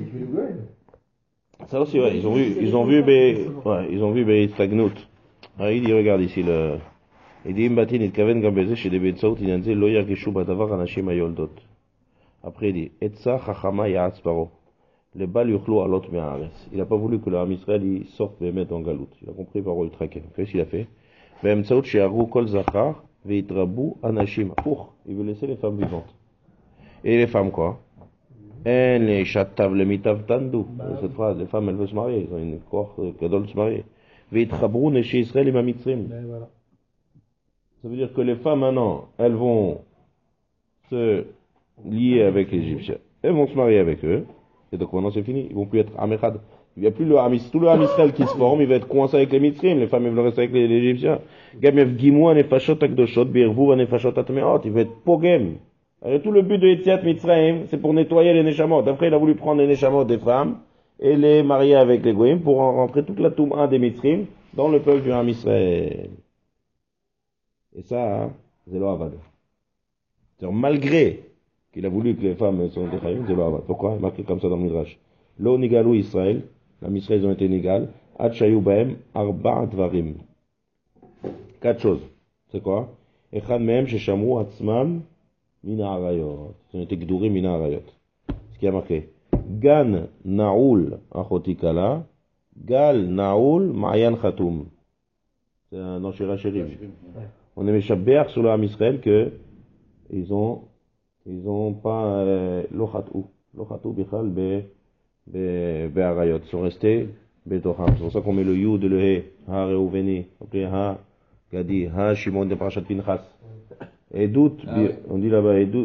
Ça aussi, ouais, ils ont vu Stagnout. Alors il dit, regarde ici le. Il dit, Imbatin, il kaven gambeze chez des Betsaout, il dit, lo yargishu badavar anashim ayoldot. Après il dit, etza chachama ya'atz paro. Le bal yuchlo alot me'ares. Il n'a pas voulu que l'âme Israël il sorte et mette en galoute. Il a compris par le traquet. Qu'est-ce qu'il a fait? Be'emtsaout she'aru kol zachar ve'itrabu anashim. Il veut laisser les femmes vivantes. Et les femmes quoi? En les chattav le mitav tandu. Cette phrase, les femmes elles veulent se marier. Ils ont une corps qu'elles se marier. Ve'itrabu neshi Israël et mamitzrim. Ça veut dire que les femmes maintenant, elles vont se lier avec les Égyptiens. Elles vont se marier avec eux. Et donc maintenant c'est fini. Ils vont plus être Amechad. Il n'y a plus tout le Ham Israël qui se forme. Il va être coincé avec les Mitzrim. Les femmes elles vont rester avec les Égyptiens. Gamev Gimou anefashot akdoshot birvu anefashot atmeot. Il va être pogem. Alors, tout le but de Yetziat Mitzrayim, c'est pour nettoyer les Neshamot. Après il a voulu prendre les Neshamot des femmes et les marier avec les Goïm pour en rentrer toute la Touma des Mitzrim dans le peuple du Ham Israël. Et ça, c'est l'Oavad. C'est-à-dire, malgré qu'il a voulu que les femmes soient des Chayim, c'est l'Oavad. Pourquoi? Il est marqué comme ça dans le Midrash. Lo nigalou Israël, la Israël ils ont été nigales, ad shayu baem arba dvarim. 4 choses. C'est quoi? Echad mehem sheshamru atzmam mina arayot. Ils ont été gdourim mina arayot. Ce qui a marqué. Gan Naoul Achotikala, Gal Naoul Mayan Khatoum. C'est dans Shira Sherim. On est méchabéar sur le Ham Israël que ils ont pas l'Ochatou Bichal Be'arayot. Ils sont restés Betocham. C'est pour ça qu'on met le Yud, le He, Ha Reuveni, Ha Gadi, Ha Shimon de Parashat Pinchas. Edout, on dit là-bas, Edout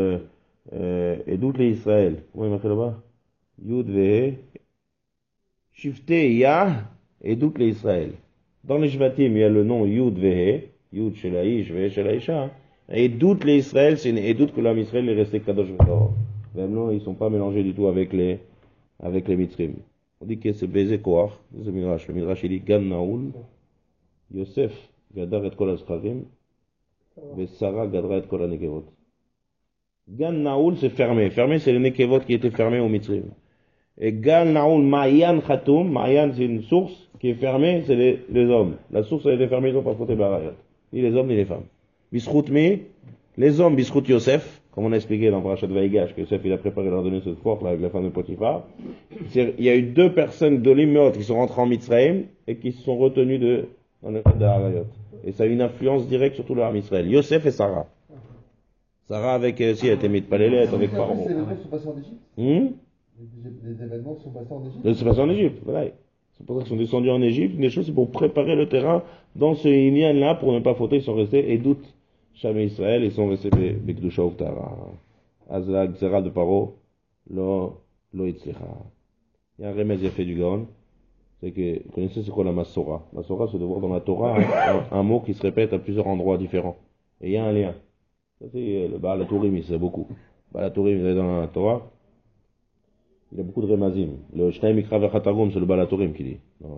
les Israël. Comment il m'a fait là-bas? Yud Vehe, Shifte Yah, Edout les Israël. Dans les Shvatim, il y a le nom Yud Vehe, Yud chez la Ish, Vehe chez la Isha. Edout les Israël, c'est une Edout que l'homme Israël est resté Kadosh V'Torah. Même non, ils sont pas mélangés du tout avec les Mitzrim. On dit que c'est Bézé Koach, c'est le Midrash. Le Midrash, il dit Gan Naoul, Yosef, Gadar et Kol Azcharim, et Sarah, Gadra et Kol Nekevot. Gan Naoul, c'est fermé. Fermé, c'est les Nekevot qui étaient fermés au Mitzrim. Et Gan Naoul, Mayan Khatoum, Mayan, c'est une source qui est fermée, c'est les hommes. La source a été fermée, ils n'ont pas fauté Barayat. Ni les hommes, ni les femmes. Bisrout Mi, les hommes, Bisrout Yosef, comme on a expliqué dans Parashat Vaïgash, que Yosef, il a préparé leur donner cette force, là, avec la femme de Potiphar. Il y a eu deux personnes de l'Iméot qui sont rentrées en Mitzrayim, et qui se sont retenues dans le cas d'Arayot. Et ça a une influence directe sur tout le Ham Israël. Yosef et Sarah. Sarah avec, si elle était mitpalélette, avec Pharaon. Les événements sont passés en Égypte? Les événements sont passés en Égypte? Ils sont passés en Égypte, voilà. C'est pour ça qu'ils sont descendus en Égypte. Des choses, c'est pour préparer le terrain dans ce Inyan-là, pour ne pas fauter. Ils sont restés, et doute, Shamé Israël, ils sont restés Bekdusha Uktara. Azla, Gzera de Paro, Lo Itzlicha. Il y a un remède fait du Gaon. C'est que, vous connaissez c'est quoi la Massora? Massora, c'est de voir dans la Torah un mot qui se répète à plusieurs endroits différents. Et il y a un lien. Ça, c'est le Baal HaTurim, il sait beaucoup. Baal HaTurim, il est dans la Torah. Il y a beaucoup de remazim. Le Shnaim Mikra Vechatagum, c'est le Baal HaTurim qui dit.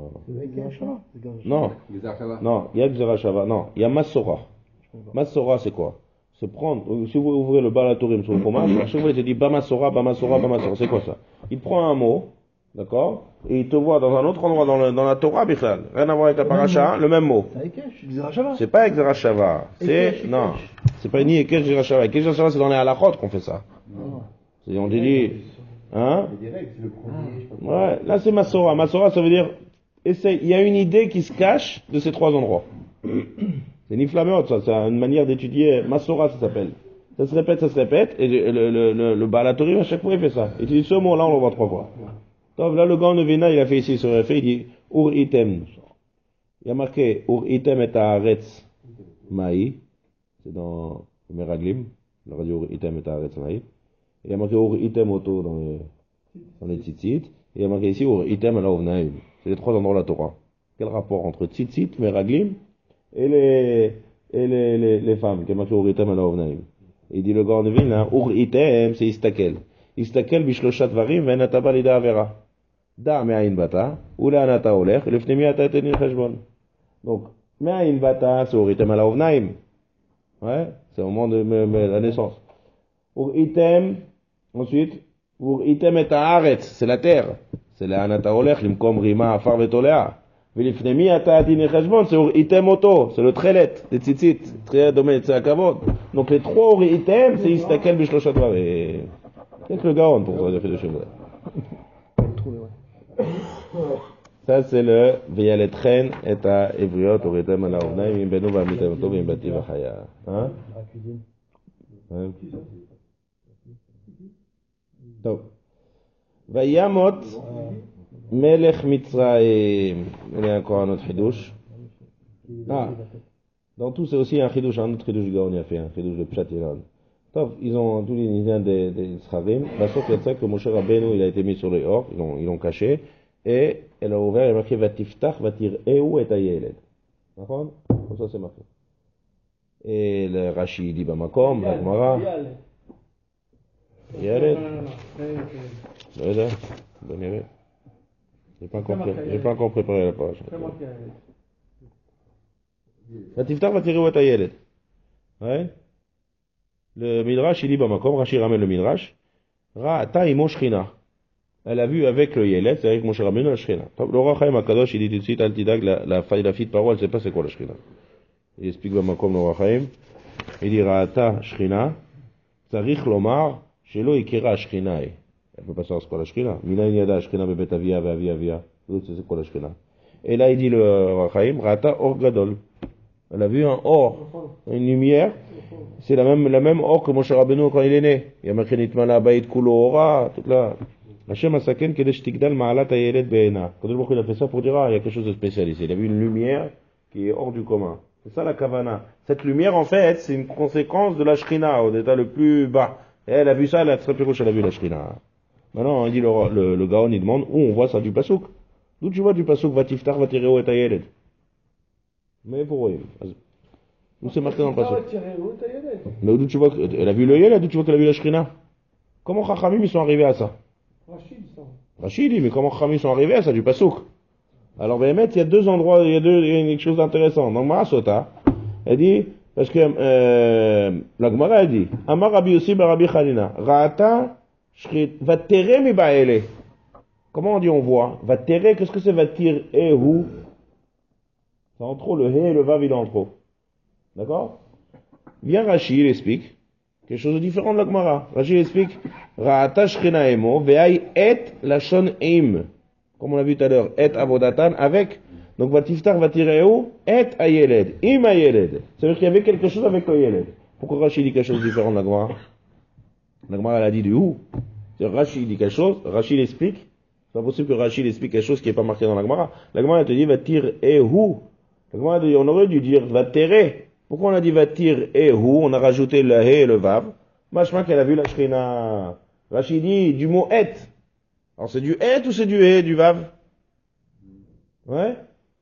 Non. Non, il y a Gzera Shava. Non, il y a Massora. Massora, c'est quoi? C'est prendre, si vous ouvrez le Baal HaTurim sur le fromage, à chaque fois il te dit Bamassora. C'est quoi ça? Il prend un mot, d'accord? Et il te voit dans un autre endroit dans la Torah, Bichlal. Rien à voir avec la paracha, le même mot. C'est pas Gzera Shava. Non. C'est pas ni Ekesh Gzera Shava. Ekesh Gzera Shava, c'est dans les halachot qu'on fait ça. On te dit, hein? Ouais, là c'est Massora. Massora, ça veut dire, essaye. Il y a une idée qui se cache de ces trois endroits. C'est Niflameot, ça. C'est une manière d'étudier. Massora, ça s'appelle. Ça se répète. Et le Baal HaTurim, à chaque fois, il fait ça. Il te dit ce mot-là, on le voit trois fois. Donc là, le gars Nevina, il a fait ici sur le fait, il dit Ur item. Il y a marqué Ur item et Haaretz Maï. C'est dans le Meraglim. Il a dit Ur item et Haaretz Maï. Il y a marqué Ur item auto dans les tzitzit. Et il y a marqué ici Ur item ala ovnaim. C'est les trois endroits de la Torah. Quel rapport entre tzitzit, Meraglim et les femmes? Qui a marqué Ur item ala ovnaim. Il dit le gars Nevina, Ur item, c'est istakel. Istakel bishloshat varim ve'nata balida avera. Da me'ayin bata, ou la anata olech, lefnemi ata tenir cheshbon. Donc, me'ayin bata, c'est uritem ala ovnaim. Ouais, c'est au moment de la naissance. Uritem, ensuite, uritem et haaretz, c'est la terre. C'est la anata olech, limkom rima afar vetolea. Velefnemi ata tenir cheshbon, c'est uritem oto, c'est le trelet, les tzitzit, trelet domet, c'est akavod. Donc, les trois uritem, c'est istakel bishloshat varim. Qu'est-ce que le Gaon pour ça, il a fait de chez moi? Ça, c'est le Veyaletren et à Evriot, Oretem, ala Ovnaim, Imbenu, Vamitem, Tov, Imbati, Vachaya. Hein? Top. Vayamot, Melech Mitzraim. Il y a encore un autre chidouche. Dans tout, c'est aussi un chidouche, un autre chidouche Gaon, il a fait un chidouche de Pshat Ilan. Ils ont tous les Indiens des Scharim. La sorte il y a ça que Moshe Rabbeinu, il a été mis sur les orques, ils l'ont caché, et elle a ouvert, il a marqué Vatiftach, Vatir'eu et Ayeled. D'accord? Comme ça c'est marqué. Et le Rashi dit Bamakom, la Gemara. Ayeled. J'ai pas encore préparé la page. Vatiftach, Vatir'eu et Ayeled. Ouais? Le Midrash, il dit Bamakom, Rashi ramène le Midrash. Ra'ata imo shchina. Elle a vu avec le Yelet, c'est avec Moshe Rabbeinu la shchina. Le Ohr HaChaim HaKadosh, il dit tout de suite, Al-Tidag, la fille de parole, elle sait pas c'est quoi la shchina. Il explique Bamakom le Ohr HaChaim. Il dit Ra'ata shchina. Tzarich lomar, shelo ikira shchinae. Elle peut pas savoir ce qu'est la Shrina. Mina Yada, Shrina Bebet Avia, Avia, Avia. L'autre, c'est quoi la Shrina? Et là, il dit le Rachaim, Rata Or Gadol. Elle a vu un or, une lumière. C'est la même or que Moshe Rabbeinu quand il est né. Il y a marqué Nitmana Bayit Kulo Ora, toute là. Hashem Asaken Kedesh Tikdal Ma'alat Ayelet Be'ena. Quand il a fait ça pour dire, il y a quelque chose de spécial ici. Il a vu une lumière qui est hors du commun. C'est ça la Kavana. Cette lumière, en fait, c'est une conséquence de la Shrina, au état le plus bas. Et elle a vu ça, elle a très proche, elle a vu la Shrina. Maintenant, il dit le Gaon, il demande où on voit ça du Pasuk. D'où tu vois du Pasuk, Vatiftar, Vatireo et Ayelet. Mais pour eux. Où c'est marqué dans le Pasuk? Mais d'où tu vois elle a vu le Yeled, d'où tu vois qu'elle a vu la Shrina? Comment Chachamim ils sont arrivés à ça? Rachid dit, mais comment Chachamim sont arrivés à ça du Pasuk? Alors, Béhémet, il y a deux endroits, il y a quelque chose d'intéressant. Donc, Marasota, elle dit, parce que, la Gemara, elle dit, Amar Rabbi Yossi bar Rabbi Chanina, Ra'ata, va terrer mi ba'ele. Comment on dit on voit? Va terrer, qu'est-ce que c'est va tirer où? C'est en trop, le hé et le vav, il est en trop. D'accord? Bien Rachid, il explique, quelque chose de différent de la Gemara. Rachid explique, Ra'ata shchina emo, ve'ai et lashon im. Comme on l'a vu tout à l'heure, et avodatan, avec, donc vatiftar vatireu, et ayeled, im ayeled. Ça veut dire qu'il y avait quelque chose avec le yeled. Pourquoi Rachid dit quelque chose de différent de la Gemara? La Gemara, elle a dit du où? Rachid dit quelque chose, Rachid explique. C'est pas possible que Rachid explique quelque chose qui n'est pas marqué dans la Gemara. La Gemara, elle te dit vatir et où? La Gemara, elle dit, on aurait dû dire vatere. Pourquoi on a dit vatir et où? On a rajouté le he et le vav. Machma qu'elle a vu la shrina. Rachid dit du mot et. Alors c'est du et ou c'est du he, du vav? Ouais?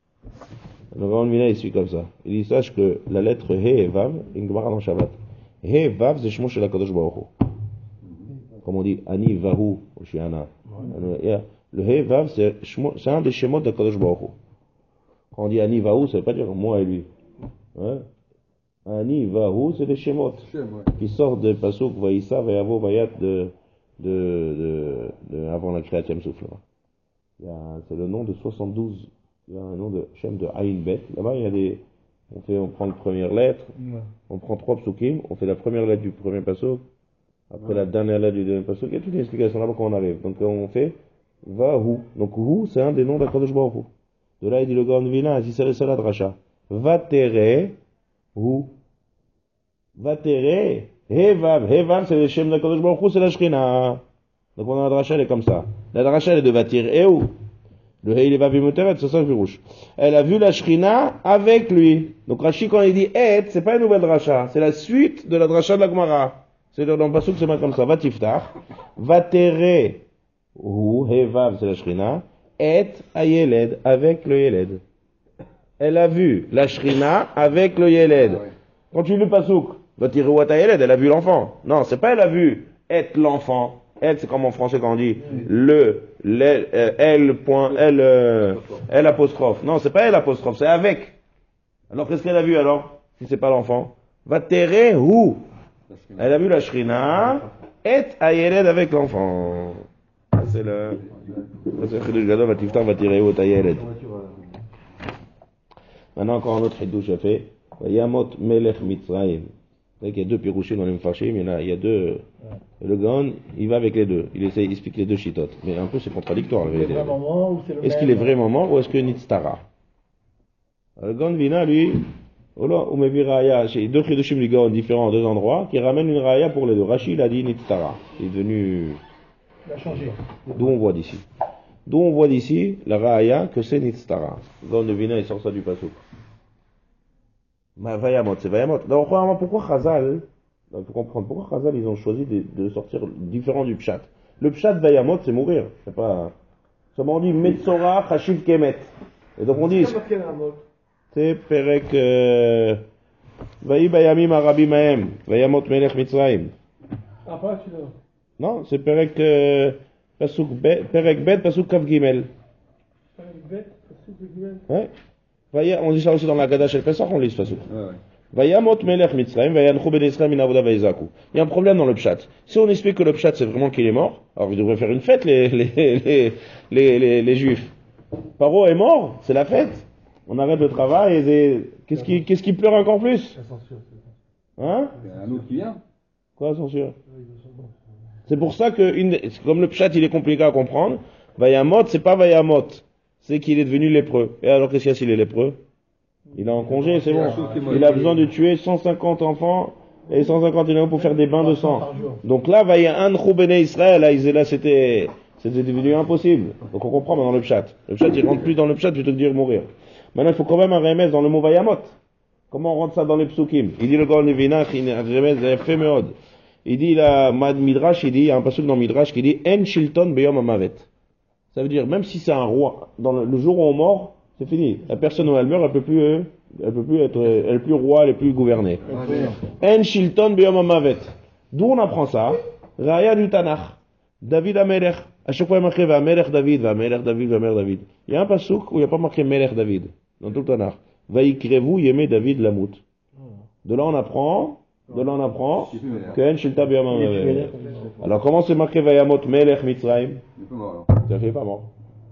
Le Gaon Mina, il suit comme ça. Il dit, sache que la lettre he et vav, une Gemara dans Shabbat. He et vav, c'est shmo shel HaKadosh Baruch Hu. Comme on dit, ani vahu, ou shiana. Le he et vav, c'est un des shemot de HaKadosh Baruch Hu. Quand on dit ani vahu, ça veut pas dire moi et lui. Ouais? Ani vahu, c'est des shemot. Qui sortent de Pasuk, Vaïssa, Vayavo, Vayat avant la création souffle. C'est le nom de 72. Il y a un nom de Shem de Aïn Bet. Là-bas, il y a on prend la première lettre, on prend 3 psukim, on fait la première lettre du premier pasuk, après la dernière lettre du deuxième pasuk, il y a toute une explication là-bas comment on arrive. Donc on fait Vahu. Donc Hu, c'est un des noms d'Akadosh Baruch Hu. De là, il dit le Gaon Vina, si c'est la dracha. Vatere, Hu. Vatere, Hevav. Hevav, c'est le Shem d'Akadosh Baruch Hu, c'est la Shrina. Donc on a la dracha, elle est comme ça. La dracha, elle est de Vatir Ehou. Le He, il est Vavimoteret, c'est ça le rouge. Elle a vu la Shrina avec lui. Donc Rashi, quand il dit Et, c'est pas une nouvelle dracha. C'est la suite de la dracha de la Gemara. C'est dans le Pasuk, c'est pas comme ça. Vatiftar. Vatere, Hu, Hevav, c'est la Shrina. Et, Ayeled, avec le Yeled. Elle a vu la Shrina avec le Yeled. Quand tu lis le Pasuk, Vatere, Hu, Ayeled, elle a vu l'enfant. Non, c'est pas elle a vu Et l'enfant. Elle, c'est comme en français quand on dit L apostrophe. Non, c'est pas L apostrophe, c'est avec. Alors, qu'est-ce qu'elle a vu alors? Si c'est pas l'enfant. Vatere hu. Elle a vu la Shrina et Ayeled avec l'enfant. C'est le Chidush Gadol, Vatiftar, Vatere hu, Ayeled. Maintenant, encore un autre Chidush a fait. Yamot Melech Mitzrayim. Il y a deux pirouchés dans les Mfarshim, il y a deux. Et le Gaon, il va avec les deux. Il explique les deux chitotes. Mais un peu, c'est contradictoire. Est-ce qu'il est vraiment mort ou est-ce que Nitztara? Le Gaon Vina, lui, ou Mevi Raya, c'est deux chidushim du Gaon différents à deux endroits, qui ramènent une Raya pour les deux. Rachid a dit Nitztara. Il est devenu. Il a changé. D'où on voit d'ici la Raya que c'est Nitztara. Le Gaon de Vina, il sort ça du Pasuk. Vayamot, c'est Vayamot. Donc, pourquoi Chazal, il faut comprendre, pourquoi Chazal, ils ont choisi de sortir différent du Pshat. Le Pshat Vayamot, c'est mourir. C'est pas, seulement on dit Metzora, Chashiv Kemet. Et donc on dit, c'est Perek, Vayi Bayamim Arabi Mahem, Vayamot Melech Mitzrayim. Ah, pas celui-là. Non, c'est Perek, Perek Bet, Pasuk Kav Gimel. Perek Bet, Pasuk Gimel. Ouais. On dit ça aussi dans la Gada Shel Pesach, on lit ce passage. Vayamot melech Mitzrayim, vayanchu ben Israël min avoda vayzaku. Il y a un problème dans le pshat. Si on explique que le pshat c'est vraiment qu'il est mort, alors ils devraient faire une fête les juifs. Paro est mort, c'est la fête. On arrête le travail et qu'est-ce qui pleure encore plus? La censure, c'est ça. Hein? Il y a un autre qui vient. Quoi la censure? C'est pour ça que, comme le pshat il est compliqué à comprendre, Vayamot, c'est pas Vayamot, c'est qu'il est devenu lépreux. Et alors qu'est-ce qu'il y a s'il est lépreux? Il est en congé, c'est bon. Il a besoin de tuer 150 enfants et 150 éléments pour faire des bains de sang. Donc là, Vayanchu Bene Israël, là c'était devenu impossible. Donc on comprend maintenant le pshat. Le pshat il rentre plus dans le pshat plutôt que de dire mourir. Maintenant il faut quand même un remède dans le mot Vayamot. Comment on rentre ça dans les psukim? Il dit le Gaon Levina, un remède fait meod. Il dit Midrash, il y a un passage dans Midrash qui dit En Shilton Beyom Amavet. Ça veut dire, même si c'est un roi, dans le jour où on mort, c'est fini. La personne où elle meurt, elle peut plus être, elle est plus roi, elle est plus gouvernée. En Shilton Beyom Amavet. D'où on apprend ça? Raya du Tanakh. David Amelech. À chaque fois, il y a marqué Vamelech David, Vamelech David, Vamelech David. Il y a un pasuk où il n'y a pas marqué Melech David. Dans tout le Tanakh. Vaikrevu Yemé David Lamout. De là on apprend que En Shilta Beyom Amavet. Alors comment c'est marqué Vayamot Melech Mitzrayim? Il est pas mort.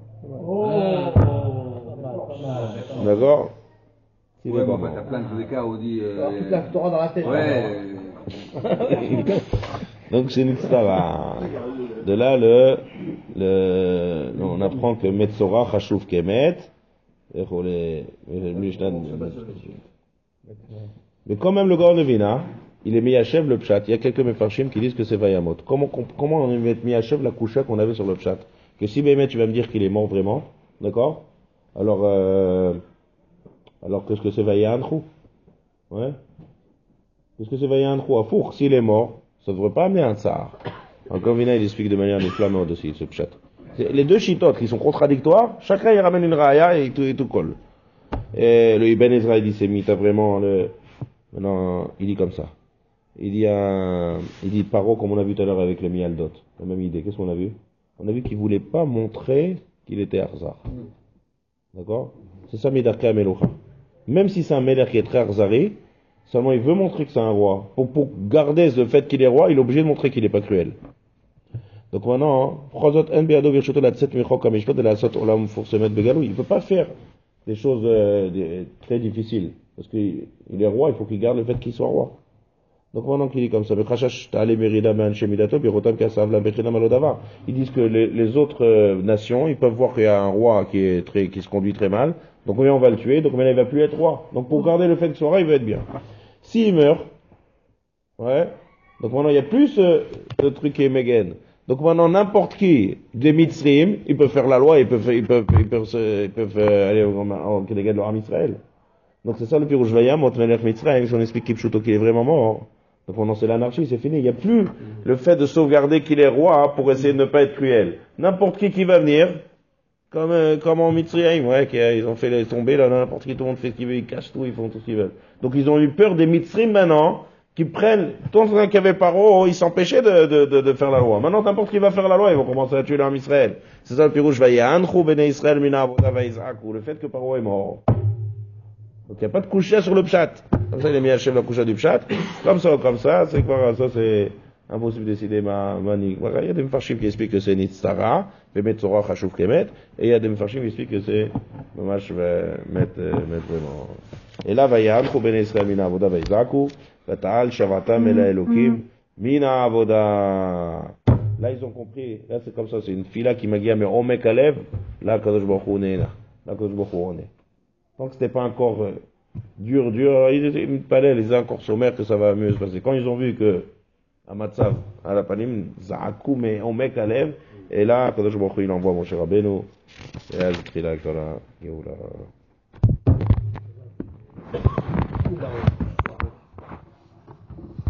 D'accord? Ouais, bon, t'as plein de cas où on dit. Toute la Torah dans la tête. Ouais. Donc c'est une tzara. De là on apprend que Metzora Chashuv Kemet. Mais quand même le Gaon Levina, il est mis à chef le pshat. Il y a quelques mefarshim qui disent que c'est Vayamot. Comment on est mis à chef la coucha qu'on avait sur le pshat? Que si Bémet tu vas me dire qu'il est mort vraiment, d'accord? Alors qu'est-ce que c'est Vayanchu? Ouais? Qu'est-ce que c'est Vayanchu? À Four, s'il est mort, ça ne devrait pas amener un tsar. Encore Vina, il explique de manière inflammable aussi ce pshat. Les deux chitotes qui sont contradictoires, chacun il ramène une raya et tout colle. Et le Ibn Ezra il dit c'est mita vraiment maintenant il dit comme ça. Il dit Paro comme on a vu tout à l'heure avec le Mialdot. La même idée. Qu'est-ce qu'on a vu? On a vu qu'il voulait pas montrer qu'il était Arzar. D'accord? C'est ça Midarka Melocha. Même si c'est un Meler qui est très Arzari, seulement il veut montrer que c'est un roi. Pour garder le fait qu'il est roi, il est obligé de montrer qu'il n'est pas cruel. Donc maintenant, il ne peut pas faire des choses très difficiles. Parce qu'il est roi, il faut qu'il garde le fait qu'il soit roi. Donc maintenant qu'il dit comme ça, ils disent que les autres nations, ils peuvent voir qu'il y a un roi qui se conduit très mal, donc on va le tuer, donc maintenant il va plus être roi. Donc pour garder le fait qu'il soit roi, il va être bien. S'il meurt, ouais, donc maintenant il y a plus de trucs qui est Megen. Donc maintenant n'importe qui des Mitzrim, ils peuvent faire la loi, ils peuvent aller au Kénégan de l'Aram Israël. Donc c'est ça le Pirouj Vayam, Melech Mitzrayim, j'en explique Kipchuto qu'il est vraiment mort. Donc maintenant c'est l'anarchie, c'est fini. Il n'y a plus le fait de sauvegarder qu'il est roi pour essayer de ne pas être cruel. N'importe qui va venir, comme en Mitzrayim, ouais, ils ont fait les tomber, là, n'importe qui, tout le monde fait ce qu'il veut, ils cachent tout, ils font tout ce qu'ils veulent. Donc ils ont eu peur des Mitzrim maintenant, qui prennent, tant qu'il y avait Paro, ils s'empêchaient de faire la loi. Maintenant, n'importe qui va faire la loi, ils vont commencer à tuer l'homme Israël. C'est ça le Pirouj Vayanchu Bene Israël Mina Avoda Vaïzaku, le fait que Paro est mort. Donc il n'y a pas de coucher sur le pshat. Comme ça, il est mis à chef la couche du pshat. Comme ça, c'est quoi, ça c'est impossible de décider il y a des mfarshim qui expliquent que c'est Nitzara, Metzora Chashuv Kemet, et il y a des mfarshim qui expliquent que c'est Mamash mettre vraiment. Et là, Vayanchu Bene Israël Mina Avoda Vaïzaku, Vatal Shavatam Ela Elokim, Mina Avoda. Là, ils ont compris. Là, c'est comme ça, c'est une fila qui m'a dit, mais on met Kalev, là, Kadosh Baruch Hu est là. Là, Kadosh Baruch Hu on est. Tant que c'était pas encore dur, ils étaient encore sommaires que ça va mieux se passer. Quand ils ont vu que, à Matzav, à la Panim, Za'akou, mais on met Kalev, et là, Kadosh Baruch Hu, il envoie Moshe Rabbeinu, et là, j'ai pris la Géoula.